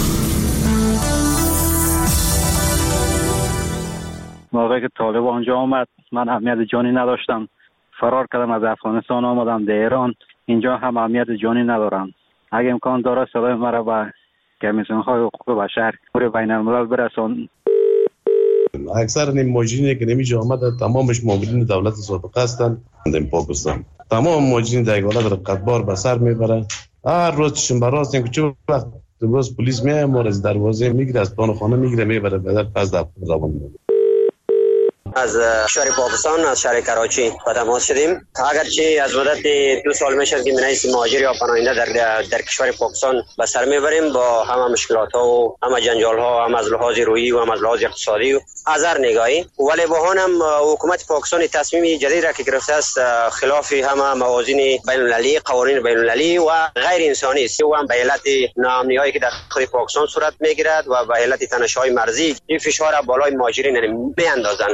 موقعی که طالب آنجا آمد من اهمیت جانی نداشتم، فرار کردم از افغانستان آمدم در ایران، اینجا هم اهمیت جانی ندارم. اگه امکان داره صدای مرا به کمیسیون‌های حقوق بشر پور بین الملل برسان. اکثر این مهاجرینی که نمیجا آمده تمامش مامورین دولت سابقه هستند در پاکستان. تمام مهاجرین در ایالات رقتبار به سر میبرن. هر روز شنبه راست اینکه چه وقت روز پلیس میاد ما از دروازه میگیره، از پان خانه میگیره میبره بعد پس در زبان میاد. از کشور پاکستان از شهر کراچی با تماس شدیم. اگرچه از مدت دو سال میشه که منیس مهاجر یا پناهنده در در کشور پاکستان به سر میبریم با همه مشکلات ها و همه جنجال ها، هم از لحاظ روحی و هم از لحاظ اقتصادی و از هر نگاهی، ولی با هم حکومت پاکستان تصمیم جدید را که گرفته است خلاف همه موازین بین المللی، قوانین بین المللی و غیر انسانی است و هم به علت ناامنیایی که در خود پاکستان صورت میگیرد و به علت تنش‌های مرزی این فشار بالای مهاجرین میاندازند.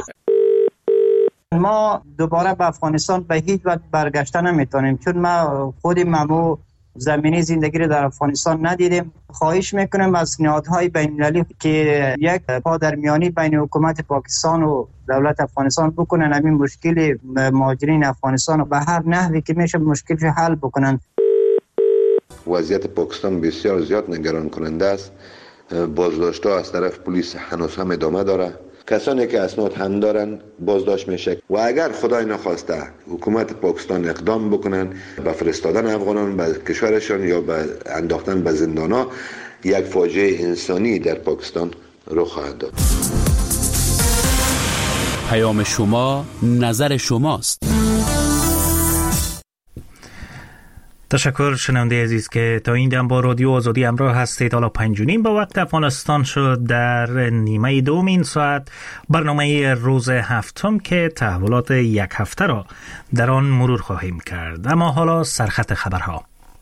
ما دوباره به افغانستان به هیچ وجه برگشتن نمیتونیم، چون ما خود ممو زمینی زندگی رو در افغانستان ندیدیم. خواهش میکنم از نهادهای بین المللی که یک پادرمیانی بین حکومت پاکستان و دولت افغانستان بکنن، همین مشکل مهاجرین افغانستان رو به هر نحوی که میشه مشکلش حل بکنن. وضعیت پاکستان بسیار زیاد نگران کننده است. بازداشت‌ها از طرف پلیس هنوز هم ادامه داره. کسانی که اسناد هم دارن بازداشت میشه و اگر خدای نخواسته حکومت پاکستان اقدام بکنن به فرستادن افغانان به کشورشان یا به انداختن به زندان‌ها، یک فاجعه انسانی در پاکستان رخ خواهد داد. پیام شما، نظر شماست. تشکر شنونده عزیز که تا این دم با رادیو آزادی همراه هستید. حالا پنج و نیم به وقت افغانستان شد. در نیمه دوم این ساعت برنامه روز هفتم که تحولات یک هفته را در آن مرور خواهیم کرد. اما حالا سرخط خبرها.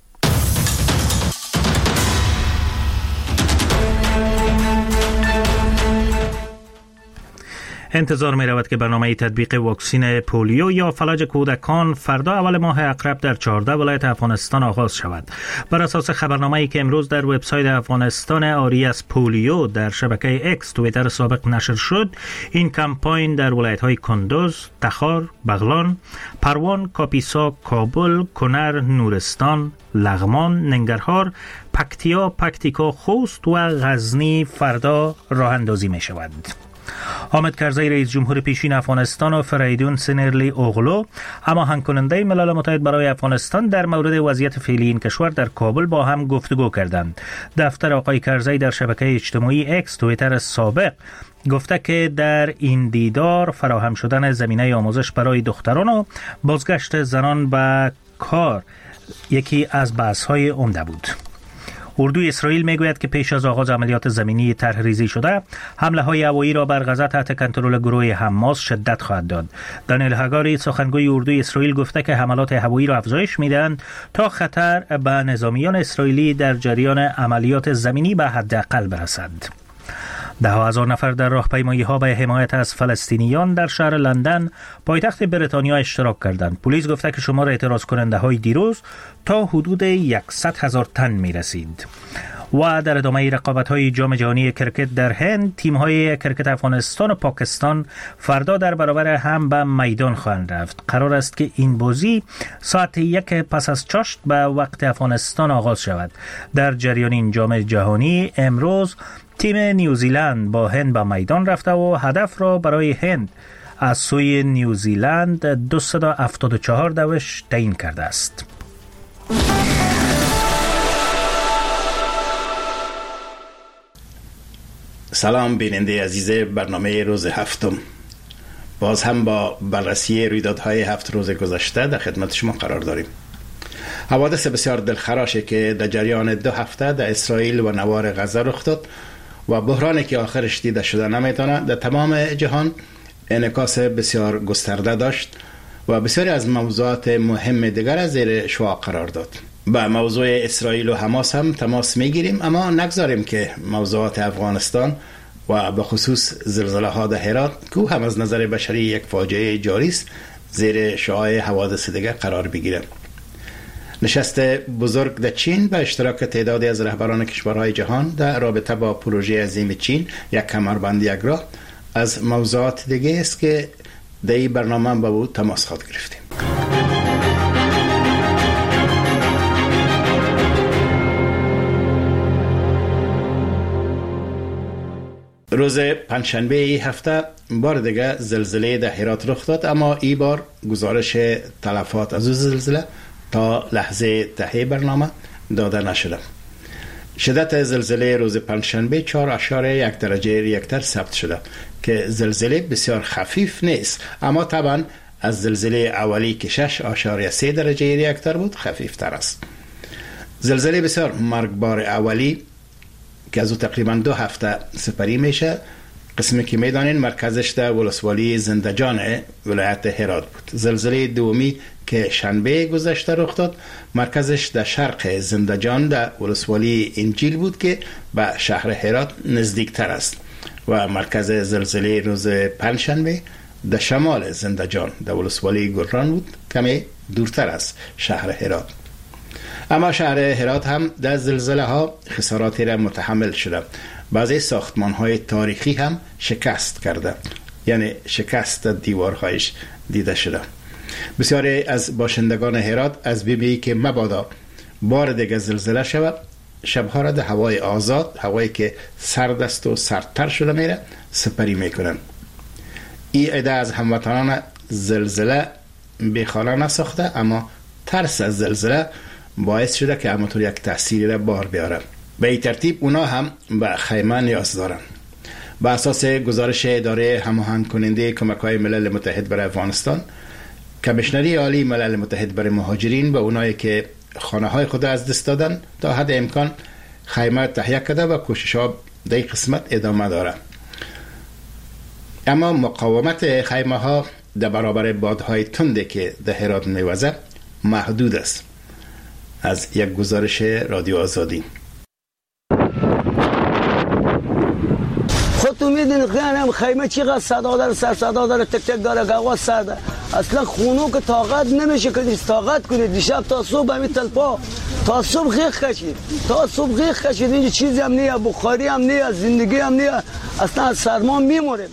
انتظار می رود که برنامه تطبیق واکسین پولیو یا فلج کودکان فردا اول ماه اقرب در چهارده ولایت افغانستان آغاز شود. بر اساس خبرنامه‌ای که امروز در وبسایت افغانستان آری از پولیو در شبکه اکس توییتر سابق نشر شد، این کمپاین در ولایت‌های کندوز، تخار، بغلان، پروان، کاپیسا، کابل، کنر، نورستان، لغمان، ننگرهار، پکتیا، پکتیکا، خوست و غزنی فردا راه اندازی می شود. حامد کرزی رئیس جمهور پیشین افغانستان و فریدون سنرلی اوغلو هماهنگ کننده ملل متحد برای افغانستان در مورد وضعیت فعلی این کشور در کابل با هم گفتگو کردند. دفتر آقای کرزی در شبکه اجتماعی اکس توییتر سابق گفته که در این دیدار فراهم شدن زمینه آموزش برای دختران و بازگشت زنان به کار یکی از بحث‌های عمده بود. اردوی اسرائیل میگوید که پیش از آغاز عملیات زمینی طرح ریزی شده، حمله های هوایی را بر غزه تحت کنترل گروه حماس شدت خواهد داد. دانیل هگاری سخنگوی اردوی اسرائیل گفته که حملات هوایی را افزایش میدهند تا خطر به نظامیان اسرائیلی در جریان عملیات زمینی به حداقل برسد. ده هزار نفر در راهپیمایی ها به حمایت از فلسطینیان در شهر لندن پایتخت بریتانیا اشتراک کردند. پلیس گفته که شمار اعتراض کننده های دیروز تا حدود صد هزار تن می رسید. و در ادامه رقابت های جام جهانی کرکت در هند، تیم های کرکت افغانستان و پاکستان فردا در برابر هم به میدان خواهند رفت. قرار است که این بازی ساعت یک پس از چاشت به وقت افغانستان آغاز شود. در جریان این جام جهانی امروز تیم نیوزیلند با هند به میدان رفته و هدف را برای هند از سوی نیوزیلند دویست و هفتاد و چهار دوش تعیین کرده است. سلام بیننده عزیز برنامه روز هفتم. باز هم با بررسی رویدادهای هفت روز گذشته در خدمت شما قرار داریم. حوادث بسیار دلخراشی که در جریان دو هفته در اسرائیل و نوار غزه رخ داد و بحرانی که آخرش دیده شده نمیتونه در تمام جهان انعکاس بسیار گسترده داشت و بسیاری از موضوعات مهم دیگر زیر شعاع قرار داد. با موضوع اسرائیل و حماس هم تماس میگیریم، اما نگذاریم که موضوعات افغانستان و به خصوص زلزله ها در هرات که هم از نظر بشری یک فاجعه جاری است زیر شعاع حوادث دیگر قرار بگیره. نشست بزرگ در چین به اشتراک تعدادی از رهبران کشورهای جهان در رابطه با پروژه عظیم چین یک کمربند یک راه از موضوعات دیگه است که در این برنامه با او تماس خود گرفتیم. روز پنجشنبه ای هفته بار دیگه زلزله در هرات رخ داد، اما این بار گزارش تلفات از زلزله تا لحظه ته برنامه داده نشده. شدت زلزله روز پنجشنبه چهار اشاره یک درجه ریکتر ثبت شده که زلزله بسیار خفیف نیست، اما طبعا از زلزله اولی که شش اشاره سه درجه ریکتر بود خفیف تر است. زلزله بسیار مرگبار اولی که از او تقریبا دو هفته سپری میشه، قسمی که میدانین مرکزش در ولسوالی زندجان ولایت هرات بود. زلزله دومی که شنبه گذشته رخ داد مرکزش در شرق زندجان در ولسوالی انجیل بود که به شهر هرات نزدیکتر است و مرکز زلزله روز پنجشنبه در شمال زندجان در ولسوالی گلران بود، کمی دورتر از شهر هرات. اما شهر هرات هم در زلزله ها خساراتی را متحمل شده. بعضی ساختمان های تاریخی هم شکست کرده، یعنی شکست دیوارهایش دیده شده. بسیاری از باشندگان هرات از بیبی که مبادا بار دیگه زلزله شود شبها را در هوای آزاد، هوایی که سرد است و سردتر شده میره، سپری میکنن. این عده از هموطنان زلزله بیخانه نساخته، اما ترس از زلزله باعث شده که همونطور یک تأثیری را بار بیاره. به این ترتیب اونا هم به خیمه نیاز دارن. به اساس گزارش اداره هماهنگ کننده کمک‌های ملل متحد برای افغانستان، کمیشنری عالی ملل متحد برای مهاجرین و اونایی که خانه‌های خود از دست دادن تا حد امکان خیمه تهیه کرده و کوشش‌ها در این قسمت ادامه داره. اما مقاومت خیمه‌ها در برابر بادهای تندی که در هرات میوزه محدود است. از یک گزارش رادیو آزادی. خودتون میدونید خیلی خیمه چقدر صدا داره، سر صدا داره، تک تک داره، گواز سرده. اصلا خونو که طاقت نمیشه که طاقت کنید. دیشب تا صبح همین تلپا تا صبح غیق کشید، تا صبح غیق کشید. اینجا چیزی هم نیه، بخاری هم نیه، زندگی هم نیه. اصلا از سرما میموریم.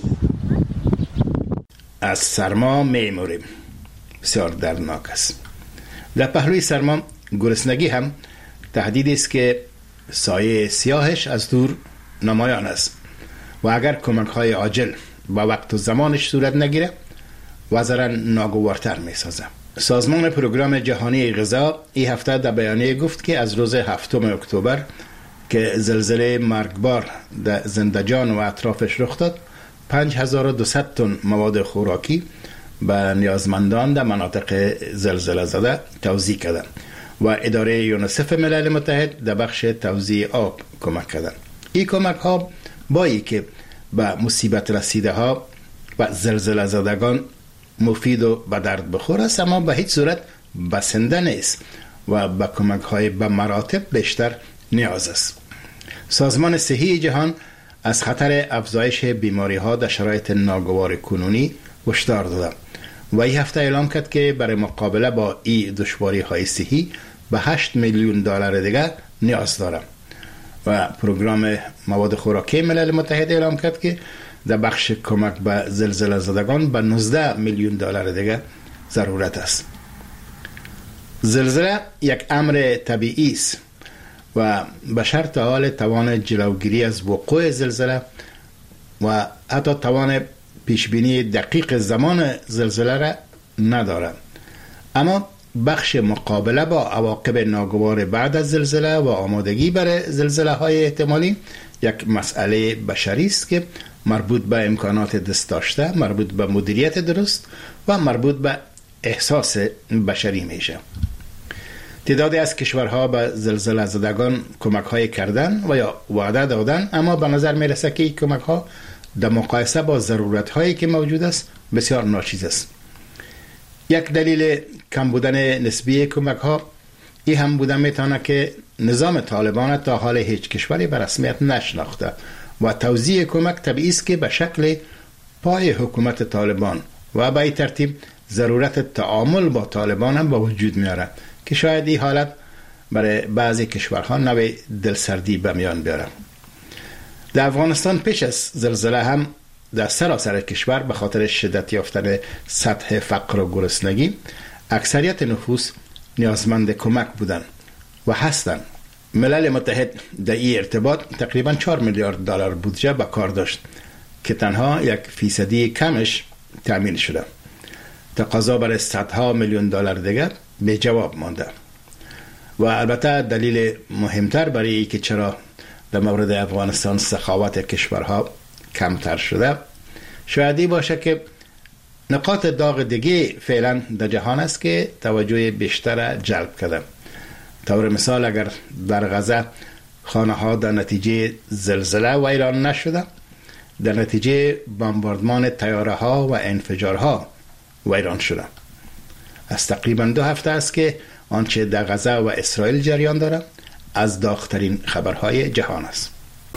از سرما میموریم. بسیار دردناک است. در پهلوی سرما گرسنگی هم تهدیدی است که سایه سیاهش از دور نمایان است و اگر کمک‌های عاجل با وقت و زمانش صورت نگیره وضع را ناگوارتر می‌سازه. سازمان پروگرام جهانی غذا این هفته در بیانیه گفت که از روز هفتم اکتبر که زلزله مرگبار در زندجان و اطرافش رخ داد، پنج هزار و دویست تن مواد خوراکی به نیازمندان در مناطق زلزله زده توزیع کردند و اداره یونیسف ملل متحد در بخش توزیع آب کمک کردند. این کمک ها با ای که به مصیبت رسیده ها و زلزله زدگان مفید و به درد بخور است، اما به هیچ صورت بسنده نیست و به کمک های به مراتب بیشتر نیاز است. سازمان صحی جهان از خطر افزایش بیماری ها در شرایط ناگوار کنونی هشدار داده و این هفته اعلام کرد که برای مقابله با این دشواری های صحی به هشت میلیون دلار دیگه نیاز داره و پروگرام مواد خوراکی ملل متحد اعلام کرد که در بخش کمک به زلزله زدگان به نوزده میلیون دلار دیگه ضرورت است. زلزله یک امر طبیعی است و به شرط حال توان جلوگیری از وقوع زلزله و حتی توان پیشبینی دقیق زمان زلزله را ندارد. اما بخش مقابله با عواقب ناگوار بعد از زلزله و آمادگی برای زلزله های احتمالی یک مسئله بشری است که مربوط به امکانات دست داشته، مربوط به مدیریت درست و مربوط به احساس بشری میشه. تعدادی از کشورها به زلزله زدگان کمک های کردن و یا وعده دادن، اما به نظر میرسه که این کمک ها در مقایسه با ضرورت هایی که موجود است بسیار ناچیز است. یک دلیل کم بودن نسبی کمک ها این هم بودن میتونه که نظام طالبان تا حال هیچ کشوری به رسمیت نشناخته و توزیع کمک طبیعی است که به شکل پای حکومت طالبان و به این ترتیب ضرورت تعامل با طالبان هم با وجود میاره که شاید این حالت برای بعضی کشورها نوع دلسردی به میان بیاره. در افغانستان پیش از زلزله هم در سراسر کشور به خاطر شدت یافتن سطح فقر و گرسنگی اکثریت نفوس نیازمند کمک بودند و هستند. ملل متحد در این ارتباط تقریبا چهار میلیارد دلار بودجه به کار داشت که تنها یک فیصدی کمش تامین شده. تقاضا برای صدها میلیون دلار دیگر به جواب مانده و البته دلیل مهمتر برای اینکه چرا در مورد افغانستان سخاوت کشورها کمتر شده شاید باشه که نقاط داغ دیگه فعلا در جهان است که توجه بیشتر جلب کرده. طور مثال اگر در غزه خانه ها در نتیجه زلزله ویران نشده، در نتیجه بمباردمان طیاره ها و انفجارها ویران شده. از تقریبا دو هفته است که آنچه در غزه و اسرائیل جریان داره از داغ‌ترین خبرهای جهان است.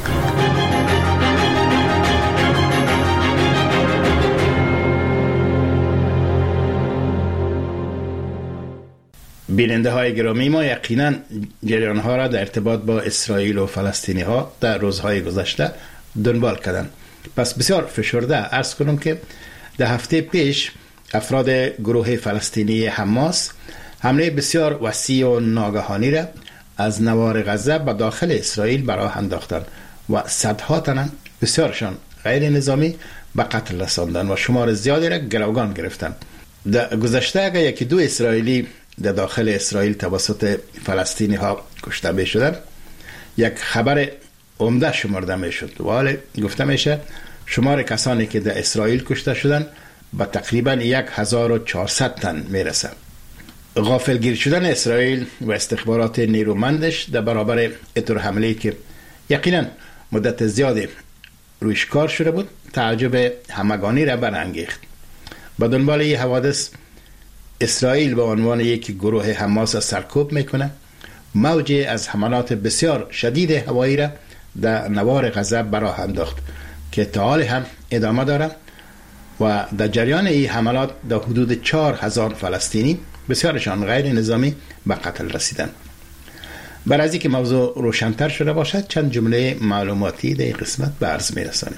بیننده های گرامی، ما یقینا جریان ها را در ارتباط با اسرائیل و فلسطینی ها در روزهای گذشته دنبال کردند. پس بسیار فشرده عرض کنم که در هفته پیش افراد گروه فلسطینی حماس حمله بسیار وسیع و ناگهانی را از نوار غزه به داخل اسرائیل براه انداختند و صدها تن بسیارشان غیر نظامی به قتل رساندند و شمار زیادی را گروگان گرفتند. در گذشته اگر یکی دو اسرائیلی در داخل اسرائیل توسط فلسطینی ها کشته می شدند، یک خبر عمده شمرده می شد و حال گفته میشه شمار کسانی که در اسرائیل کشته شدند به تقریبا یک هزار و چهارصد تن می رسه. غافلگیر شدن اسرائیل و استخبارات نیرومندش در برابر اطور حمله که یقینا مدت زیادی رویش کار شده بود تعجب همگانی را برانگیخت. با دنبال این حوادث اسرائیل به عنوان یک گروه حماس سرکوب میکنه، موج از حملات بسیار شدید هوایی را در نوار غزه براه انداخت که تا حال هم ادامه داره و در جریان این حملات در حدود چهار هزار فلسطینی بسیارشان غیر نظامی به قتل رسیدند. بر از اینکه موضوع روشن‌تر شده باشد چند جمله معلوماتی در این قسمت به عرض می‌رسانیم.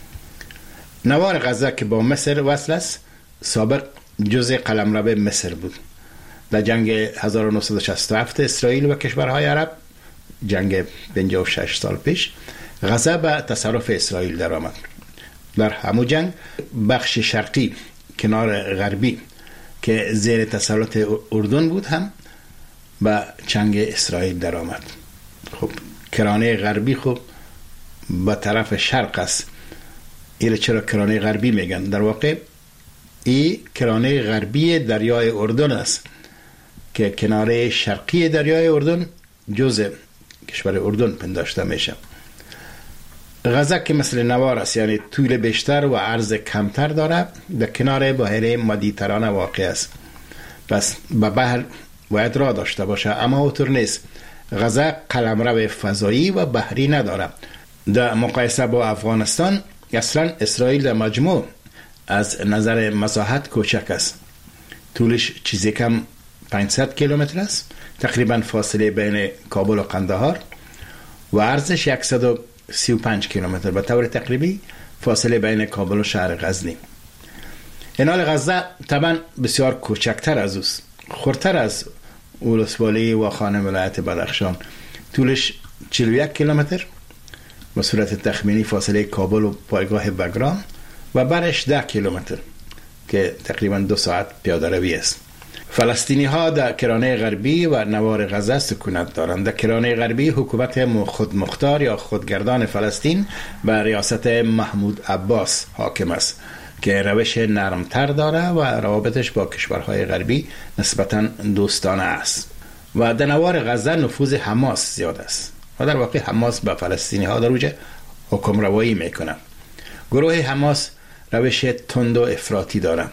نوار غزه که با مصر وصل است سابق جزء قلمرو مصر بود. در جنگ هزار و نهصد و شصت و هفت اسرائیل و کشورهای عرب، جنگ پنجاه و شش سال پیش، غزه به تصرف اسرائیل درآمد. در همون جنگ بخش شرقی کنار غربی که زیر تسلط اردن بود هم به چنگ اسرائیل درآمد. خب کرانه غربی خب به طرف شرق است. این چرا کرانه غربی میگن؟ در واقع این کرانه غربی دریای اردن است که کناره شرقی دریای اردن جزء کشور اردن پنداشته میشه. غزه که مثل نوار است، یعنی طول بیشتر و عرض کمتر داره، در کنار بحیره مدیترانه واقع است. پس به بحر باید راه داشته باشه، اما اوطور نیست. غزه قلمرو فضایی و بحری نداره. در مقایسه با افغانستان اصلا اسرائیل در مجموع از نظر مساحت کوچک است. طولش چیزی کم پانصد کیلومتر است، تقریبا فاصله بین کابل و قندهار، و عرضش صد و سی و پنج کیلومتر، به طور تقریبی فاصله بین کابل و شهر غزنی. اینال غزه طبعا بسیار کوچکتر از اوست، خردتر از ولسوالی و خانه ولایت بدخشان. طولش چهل و یک کیلومتر به صورت تخمینی فاصله کابل و پایگاه بگرام، و برش ده کیلومتر که تقریبا دو ساعت پیاده روی است. فلسطینی ها در کرانه غربی و نوار غزه سکونت دارند. در کرانه غربی حکومت خودمختار یا خودگردان فلسطین به ریاست محمود عباس حاکم است که روش نرمتر داره و روابطش با کشورهای غربی نسبتاً دوستانه است. و در نوار غزه نفوذ حماس زیاد است و در واقع حماس به فلسطینی ها در اوج حکم روایی میکنه. گروه حماس روش تند و افراطی داره.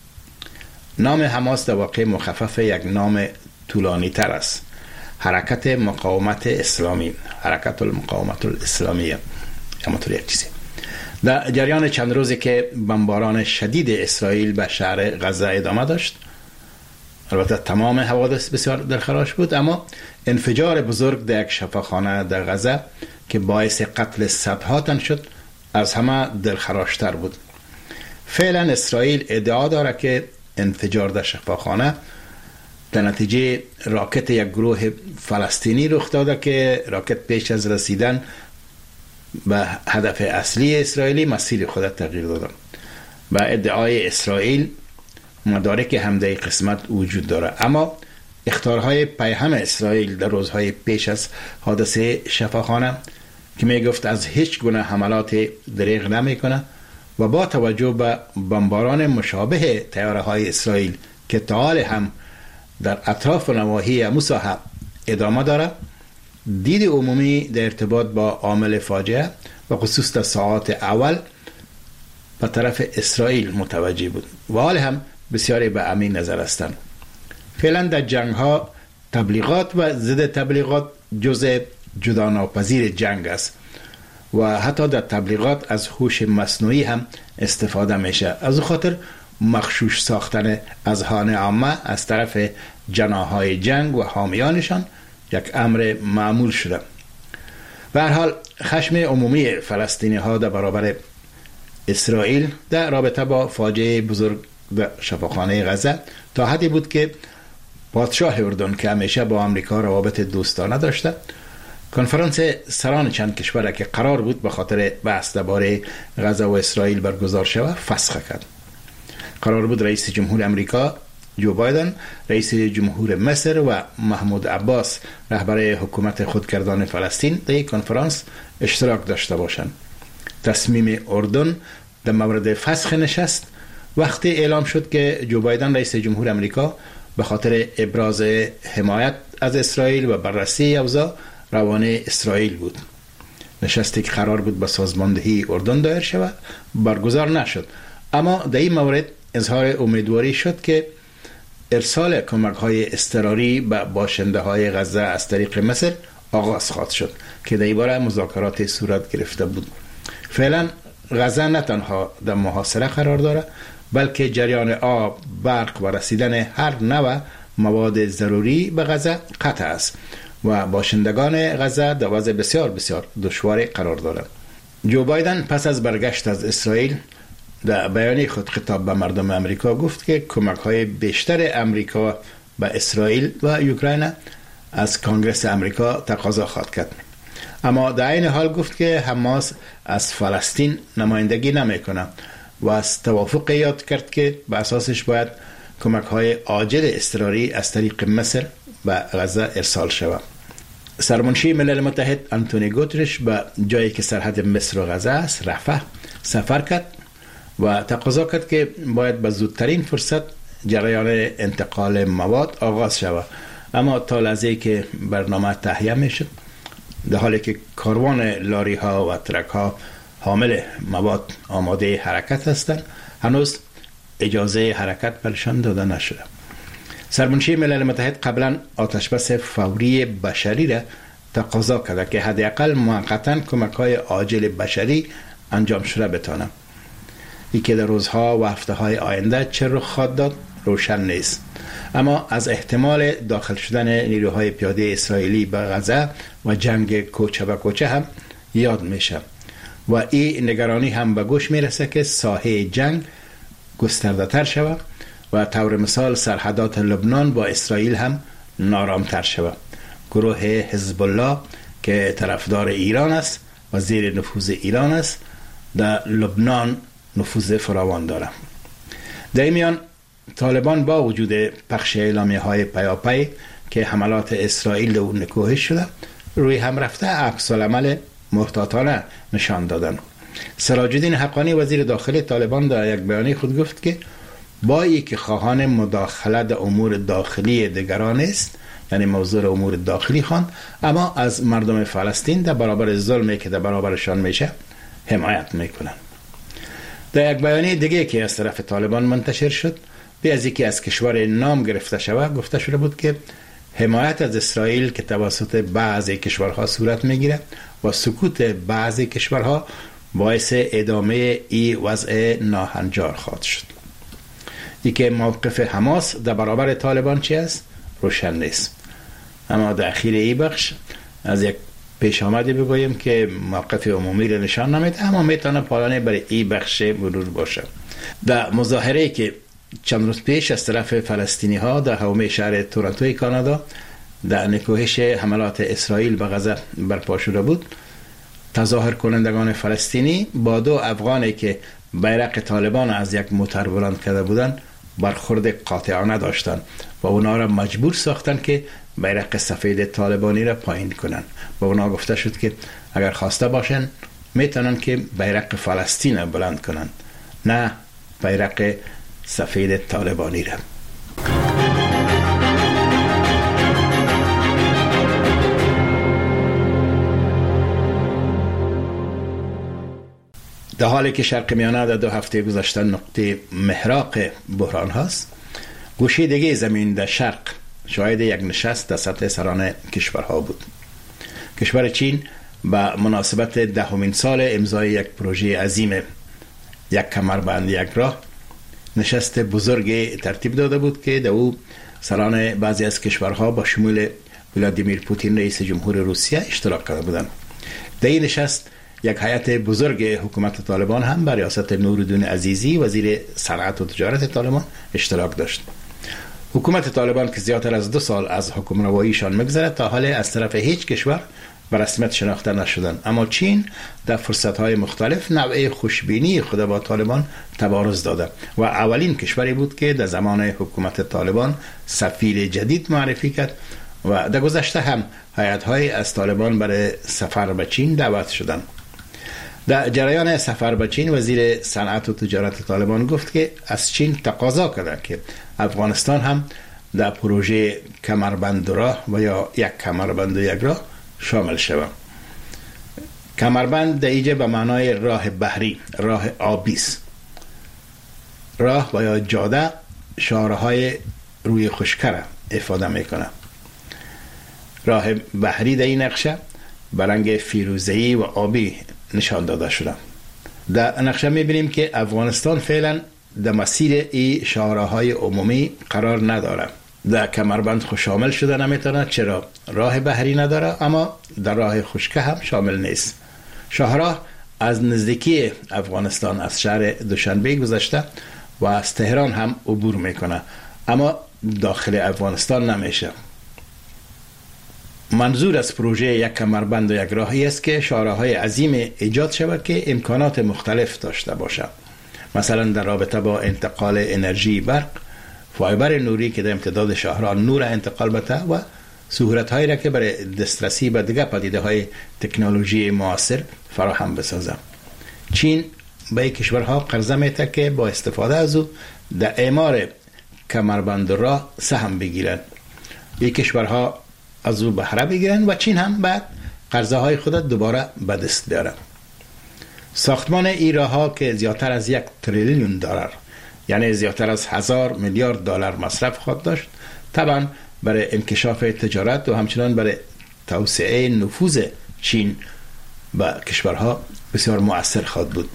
نام حماس در واقع مخفف یک نام طولانی تر است: حرکت مقاومت اسلامی، حرکت المقاومت الاسلامیه، همونطور یک چیزی. در جریان چند روزی که بمباران شدید اسرائیل به شهر غزه ادامه داشت، البته تمام حوادث بسیار دلخراش بود، اما انفجار بزرگ در یک شفاخانه در غزه که باعث قتل صدها تن شد از همه دلخراشتر بود. فعلا اسرائیل ادعا داره که انفجار در شفاخانه در نتیجه راکت یک گروه فلسطینی رخ داده که راکت پیش از رسیدن به هدف اصلی اسرائیلی مسیر خود تغییر داده. و ادعای اسرائیل مدارک هم در قسمت وجود داره، اما اخطارهای پیهم اسرائیل در روزهای پیش از حادثه شفاخانه که می گفت از هیچ گونه حملات دریغ نمی کنه و با توجه به بمباران مشابه طیاره های اسرائیل که تا حال هم در اطراف و نواحی موسا ادامه داره، دید عمومی در ارتباط با عامل فاجعه و خصوص در ساعات اول به طرف اسرائیل متوجه بود و حال هم بسیاری به همین نظر هستند. فعلا در جنگ ها تبلیغات و ضد تبلیغات جزء جدا ناپذیر جنگ است و حتی در تبلیغات از هوش مصنوعی هم استفاده میشه. از خاطر مغشوش ساختن اذهان عامه از طرف جناحهای جنگ و حامیانشان یک امر معمول شده. به هر حال خشم عمومی فلسطینی ها در برابر اسرائیل در رابطه با فاجعه بزرگ در شفاخانه غزه تا حدی بود که پادشاه اردن که همیشه با آمریکا روابط دوستانه داشته، کنفرانس سران چند کشور که قرار بود به خاطر بحث درباره غزه و اسرائیل برگزار شود فسخ کرد. قرار بود رئیس جمهور آمریکا جو بایدن، رئیس جمهور مصر و محمود عباس رهبر حکومت خودگردان فلسطین در این کنفرانس اشتراک داشته باشند. تصمیم اردن در مورد فسخ نشست وقتی اعلام شد که جو بایدن رئیس جمهور آمریکا به خاطر ابراز حمایت از اسرائیل و بررسی اوضاع روانه اسرائیل بود. نشستی که قرار بود به سازماندهی اردن دایر شود برگزار نشد، اما در این مورد اظهار امیدواری شد که ارسال کمک های اضطراری به باشنده های غزه از طریق مصر آغاز خواهد شد که در این باره مذاکرات صورت گرفته بود. فعلا غزه نه تنها در محاصره قرار داره بلکه جریان آب، برق و رسیدن هر نوع مواد ضروری به غزه قطع است و باشندگان غزه در وضع بسیار بسیار دشوار قرار دارند. جو بایدن پس از برگشت از اسرائیل در بیانیه خود خطاب به مردم امریکا گفت که کمک های بیشتر امریکا به اسرائیل و اوکراین از کنگره امریکا تقاضا خواهد کرد، اما در این حال گفت که حماس از فلسطین نمایندگی نمیکنه و از توافق یاد کرد که به اساسش باید کمک های عاجل اضطراری از طریق مصر به غزه ارسال شود. سرمنشی ملل متحد آنتونی گوترش به جایی که سرحد مصر و غزه است، رفح، سفر کرد و تقاضا کرد که باید به زودترین فرصت جریان انتقال مواد آغاز شود، اما تا لحظه‌ای که برنامه تهیه میشد در حالی که کاروان لاری ها و ترک ها حامل مواد آماده حرکت هستند هنوز اجازه حرکت برشان داده نشده. سرمنشی ملل متحد قبلا آتشبس فوری بشری را تقاضا کرده که حداقل موقتا کمک های عاجل بشری انجام شده بتانه. ای که در روزها و هفته های آینده چه رخ خواهد داد روشن نیست، اما از احتمال داخل شدن نیروهای پیاده اسرائیلی به غزه و جنگ کوچه به کوچه هم یاد میشه و این نگرانی هم به گوش میرسه که ساحه جنگ گسترده تر شود و طور مثال سرحدات لبنان با اسرائیل هم نارامتر شود. گروه حزب الله که طرفدار ایران است و زیر نفوذ ایران است در لبنان نفوذ فراوان داره. در این میان طالبان با وجود پخش اعلامیه های پیاپی که حملات اسرائیل در اون نکوهش شده روی هم رفته عکس العمل محتاطانه نشان دادن. سراج الدین حقانی وزیر داخلی طالبان در یک بیانیه خود گفت که با ای که خواهان مداخله در امور داخلی دیگران است، یعنی موضوع امور داخلی خواند، اما از مردم فلسطین در برابر ظلمی که در برابرشان میشه حمایت میکنن. در یک بیانیه دیگه که از طرف طالبان منتشر شد به از یکی از کشور نام گرفته شود گفته شده بود که حمایت از اسرائیل که توسط بعضی کشورها صورت میگیره و سکوت بعضی کشورها باعث ادامه ای وضع ناهنجار خواهد شد. ای که موقف حماس در برابر طالبان چی است روشن نیست، اما در اخیر ای بخش از یک پیش آمده بگویم که موقف عمومی را نشان نمیده، اما میتونه پالانه برای ای بخش مرور باشه. در مظاهره که چند روز پیش از طرف فلسطینی ها در حومه شهر تورنتوی کانادا در نکوهش حملات اسرائیل به غزه برپا شده بود، تظاهر کنندگان فلسطینی با دو افغانی که بیرق طالبان از یک موتر بلند کرده بودند برخورد قاطعانه داشتن و اونا را مجبور ساختن که بیرق سفید طالبانی را پایین کنن. با اونا گفته شد که اگر خواسته باشن میتونن که بیرق فلسطین را بلند کنن، نه بیرق سفید طالبانی را. در حالی که شرق میانه در دو هفته گذشته نقطه محراق بحران هاست، گوشه دیگه زمین در شرق شاهد یک نشست در سطح سران کشورها بود. کشور چین به مناسبت دهمین سال امضای یک پروژه عظیم، یک کمربند یک راه، نشست بزرگ ترتیب داده بود که در او سران بعضی از کشورها با شمول ولادیمیر پوتین رئیس جمهور روسیه اشتراک کرده بودند. در این نشست یک هیئت بزرگ حکومت طالبان هم به ریاست نورالدین عزیزی وزیر صنعت و تجارت طالبان اشتراک داشت. حکومت طالبان که زیادتر از دو سال از حکمرواییشان می‌گذرد تا حالا از طرف هیچ کشور به رسمیت شناخته نشدند، اما چین در فرصت‌های مختلف نوع خوشبینی خود با طالبان تبارز داده و اولین کشوری بود که در زمان حکومت طالبان سفیر جدید معرفی کرد و در گذشته هم هیئت‌های از طالبان برای سفر به چین دعوت شدند. در جریان سفر به چین وزیر صنعت و تجارت طالبان گفت که از چین تقاضا کرده که افغانستان هم در پروژه کمربند راه و یا یک کمربند یک راه شامل شود. کمربند در اینجا به معنای راه بحری، راه آبی است. راه و یا جاده شارهای روی خشکره افاده میکنه. راه بحری در این نقشه به رنگ فیروزه‌ای و آبی نشان داده شده. در نقشه میبینیم که افغانستان فعلا در مسیر این شاهراهای عمومی قرار نداره. در کمربند خود شامل شده نمیتونه، چرا راه بحری نداره، اما در راه خشکه هم شامل نیست. شاهراه از نزدیکی افغانستان از شهر دوشنبه گذشته و از تهران هم عبور میکنه، اما داخل افغانستان نمیشه. منظور از پروژه یک کمربند و یک راهی است که شاهراهای عظیم ایجاد شود که امکانات مختلف داشته باشد، مثلا در رابطه با انتقال انرژی برق، فایبر نوری که در امتداد شاهراه نور انتقال بده و سهولت هایی را که برای دسترسی به دیگر پدیده های تکنولوژی معاصر فراهم بسازه. چین به کشورها قرضه میده که با استفاده از او در اعمار کمربند راه سهم بگیرند. این کشورها از او بهره بگیرن و چین هم بعد قرضه های خود دوباره به دست بیاره. ساختمان این راه ها که زیادتر از یک تریلیون دلار، یعنی زیادتر از هزار میلیارد دلار مصرف خواهد داشت، طبعا برای انکشاف تجارت و همچنان برای توسعه نفوذ چین به کشورها بسیار مؤثر خواهد بود.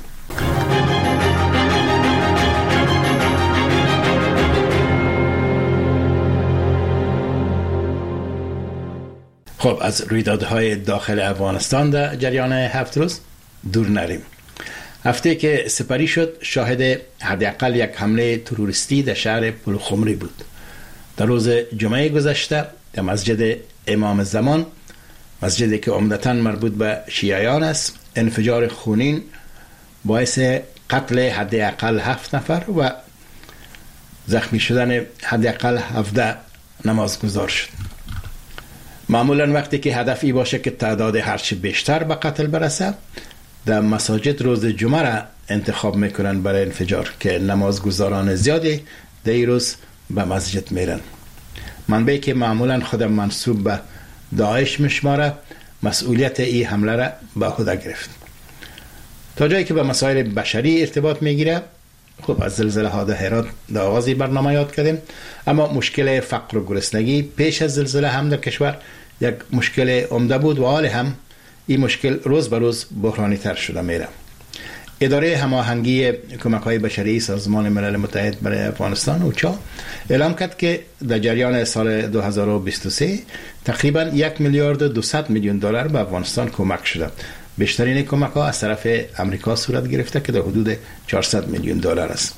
خب از رویدادهای داخل افغانستان در جریان هفت روز دور نریم. هفته که سپری شد شاهد حداقل یک حمله تروریستی در شهر پلخمری بود. در روز جمعه گذشته در مسجد امام زمان، مسجدی که عمدتاً مربوط به شیعیان است، انفجار خونین باعث قتل حداقل هفت نفر و زخمی شدن حداقل هفده نمازگزار شد. معمولا وقتی که هدفی باشه که تعداد هرچی بیشتر به قتل برسه، در مساجد روز جمعه را انتخاب میکنن برای انفجار که نمازگزاران زیادی در این روز به مسجد میرن. منبعی که معمولا خودم منصوب به داعش میشماره مسئولیت این حمله را به عهده گرفت. تا جایی که به مسائل بشری ارتباط میگیره، خب از زلزله ها در هرات در آغاز برنامه یاد کردیم، اما مشکل فقر و گرسنگی پیش از زلزله هم در کشور یک مشکل عمده بود و حال هم این مشکل روز به روز بحرانی تر شده میره. اداره هماهنگی کمک‌های بشری سازمان ملل متحد برای افغانستان اوچا اعلام کرد که در جریان سال دو هزار و بیست و سه تقریبا یک میلیارد و دویست میلیون دلار به افغانستان کمک شده. بیشترین کمک‌ها از طرف امریکا صورت گرفته که در حدود چهارصد میلیون دلار است.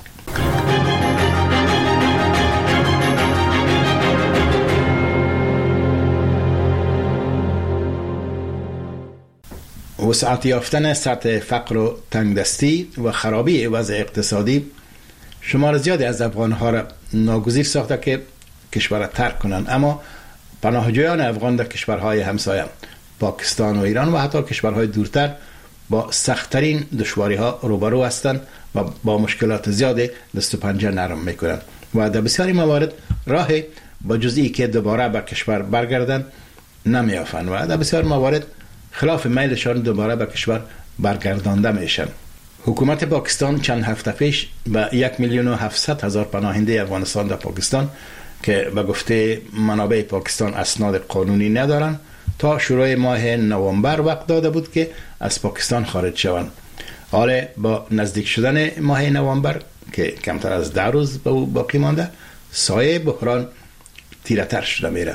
وسعت یافتن سطح فقر و تنگدستی و خرابی وضع اقتصادی شمار زیادی از افغان‌ها را ناگزیر ساخته که کشور را ترک کنند، اما پناهجویان افغان در کشورهای همسایه پاکستان و ایران و حتی کشورهای دورتر با سخت‌ترین دشواری‌ها روبرو هستند و با مشکلات زیادی دست و پنجه نرم می‌کنند و در بسیاری موارد راهی با جزئی که دوباره به کشور برگردند نمی‌یافند و در بسیار موارد خلاف میلشان دوباره به کشور برگردانده میشن. حکومت پاکستان چند هفته پیش به یک میلیون و هفتصد هزار پناهنده افغانستان در پاکستان که به گفته منابع پاکستان اسناد قانونی ندارند تا شروع ماه نوامبر وقت داده بود که از پاکستان خارج شوند. حالا با نزدیک شدن ماه نوامبر که کمتر از ده روز به او باقی مانده، سایه بحران تیره‌تر شده میره.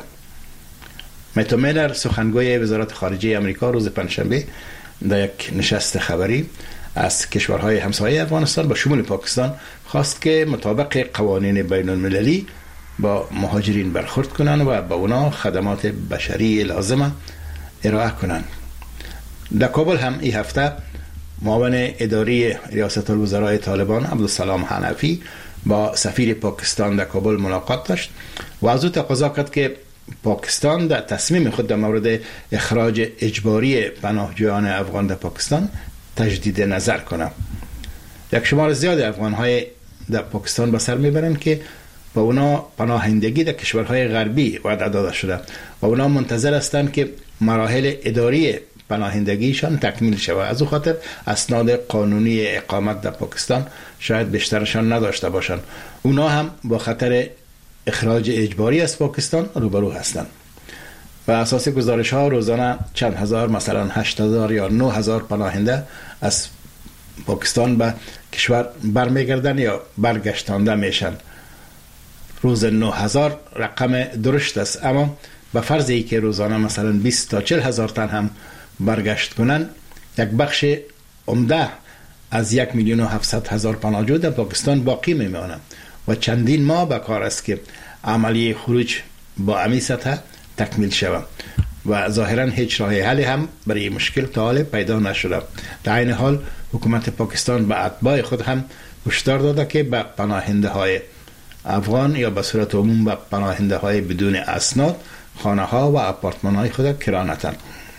متو میلر سخنگوی وزارت خارجه آمریکا روز پنجشنبه در یک نشست خبری از کشورهای همسایه افغانستان با شمول پاکستان خواست که مطابق قوانین بین المللی با مهاجرین برخورد کنند و با اونا خدمات بشری لازمه ارائه کنند. در کابل هم این هفته معاون اداری ریاست الوزراء طالبان عبدالسلام حنفی با سفیر پاکستان در کابل ملاقات داشت و از او تقاضا کرد که پاکستان در تصمیم خود در مورد اخراج اجباری پناهجویان افغان در پاکستان تجدید نظر کنه. یک شمار زیاد افغان‌های در پاکستان به سر میبرند که با اونا پناهندگی در کشورهای غربی وعده داده شده و اونا منتظر هستند که مراحل اداری پناهندگیشان تکمیل شود. از او خاطر اسناد قانونی اقامت در پاکستان شاید بیشترشان نداشته باشند. اونا هم با خطر اخراج اجباری از پاکستان روبرو هستند. و اساس گزارش ها روزانه چند هزار، مثلا هشت هزار یا نه هزار پناهنده از پاکستان به کشور برمیگردن یا برگشتانده میشن. روز نه هزار رقم درشت است، اما به فرض ای که روزانه مثلا بیست تا چهل هزار تن هم برگشت کنن، یک بخش عمده از یک میلیون و هفتصد هزار پناهجو در پاکستان باقی میمانند و چندین ماه به کار است که عملیه خروج با امی سطح تکمیل شود و ظاهرا هیچ راه حلی هم برای مشکل تا حال پیدا نشده. در این حال حکومت پاکستان به اتباع خود هم هشدار داده که به پناهنده های افغان یا به صورت عموم به پناهنده های بدون اسناد خانه ها و اپارتمان های خود کرا نتن.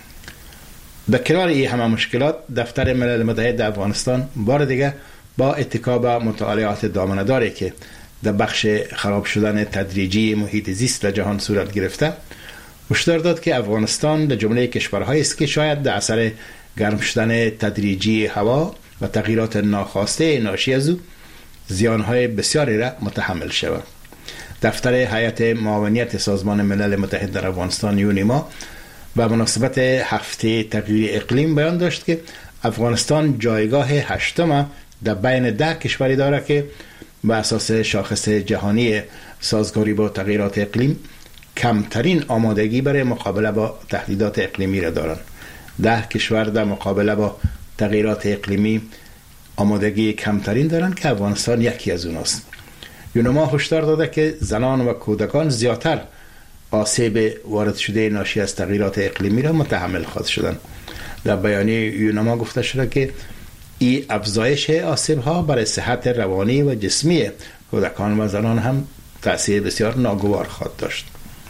در کنار این همه مشکلات، دفتر ملل متحد افغانستان بار دیگه با اتکا به مطالعات دامنه‌داری که در بخش خراب شدن تدریجی محیط زیست در جهان صورت گرفته، هشدار داد که افغانستان در جمله کشورهایی است که شاید در اثر گرم شدن تدریجی هوا و تغییرات ناخواسته ناشی از او زیانهای بسیاری را متحمل شود. دفتر هیئت معاونیت سازمان ملل متحد در افغانستان یونیما به مناسبت هفته تغییر اقلیم بیان داشت که افغانستان جایگاه هشتم در بین ده کشوری دارد که به اساس شاخص جهانی سازگاری با تغییرات اقلیم کمترین آمادگی برای مقابله با تهدیدات اقلیمی را دارند. ده کشور در مقابله با تغییرات اقلیمی آمادگی کمترین دارند که افغانستان یکی از اوناست. یونما هشدار داده که زنان و کودکان زیادتر آسیب وارد شده ناشی از تغییرات اقلیمی را متحمل خواهد شدند. در بیانیه یونما گفته شده که این افزایش آسیب ها برای صحت روانی و جسمی کودکان و زنان هم تأثیر بسیار ناگوار خواهد داشت.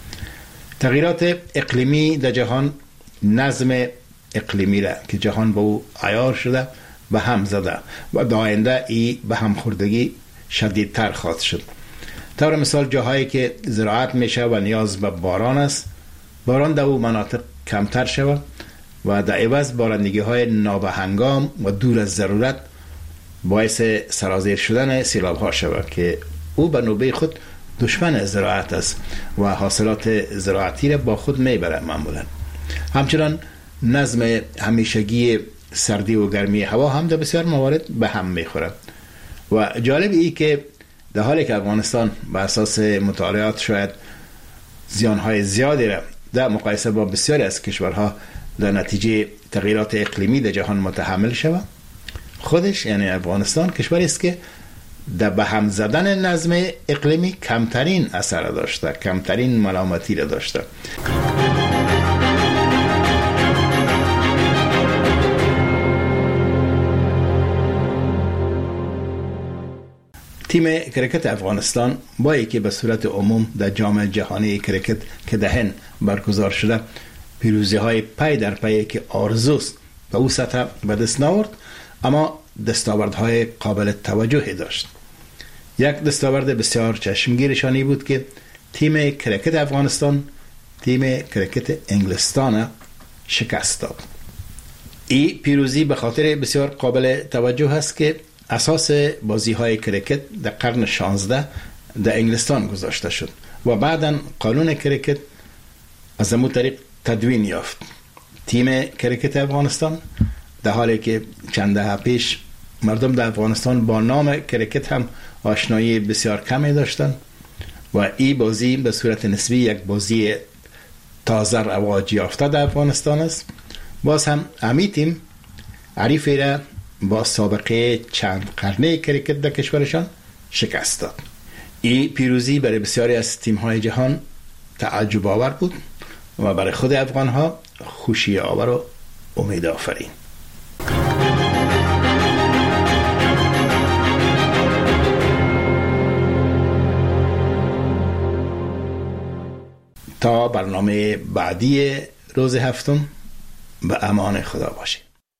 تغییرات اقلیمی در جهان نظم اقلیمی را که جهان با او عیار شده به هم زده و در آینده ای به هم خوردگی شدیدتر خواهد شد. طور مثال جاهایی که زراعت میشه و نیاز به باران است، باران در او مناطق کمتر شود و در عوض بارندگی های نابهنگام و دور از ضرورت باعث سرازیر شدن سیلاب ها شود که او به نوبه خود دشمن زراعت است و حاصلات زراعتی را با خود میبرد معمولا. همچنان نظم همیشگی سردی و گرمی هوا هم در بسیار موارد به هم میخورد و جالب ای که در حالی که افغانستان به اساس مطالعات شاید زیانهای زیادی را در مقایسه با بسیاری از کشورها در نتیجه تغییرات اقلیمی در جهان متحمل شود، خودش یعنی افغانستان کشوری است که در به هم زدن نظم اقلیمی کمترین اثر داشته، کمترین ملامتی را داشته. تیم کرکت افغانستان با اینکه به صورت عموم در جام جهانی کرکت که دهن برگزار شده پیروزی های پی در پی که آرزوست به او سطح به دست ناورد، اما دستاوردهای قابل توجهی داشت. یک دستاورد بسیار چشمگیرشانی بود که تیم کرکت افغانستان تیم کرکت انگلستان شکست داد. این پیروزی به خاطر بسیار قابل توجه است که اساس بازی های کرکت در قرن شانزده در انگلستان گذاشته شد و بعداً قانون کرکت از همون طریق تدوین یافت. تیم کرکت افغانستان در حالی که چند دهه پیش مردم در افغانستان با نام کرکت هم آشنایی بسیار کمی داشتند و این بازی به صورت نسبی یک بازی تازه رواج یافته در افغانستان است. باز هم امی تیم حریفی را با سابقه چند قرنه کرکت در کشورشان شکست داد. این پیروزی برای بسیاری از تیم‌های جهان تعجب آور بود و برای خود افغان‌ها خوشی آور و امید آفرین. تا برنامه بعدی روز هفتم به امان خدا باشید.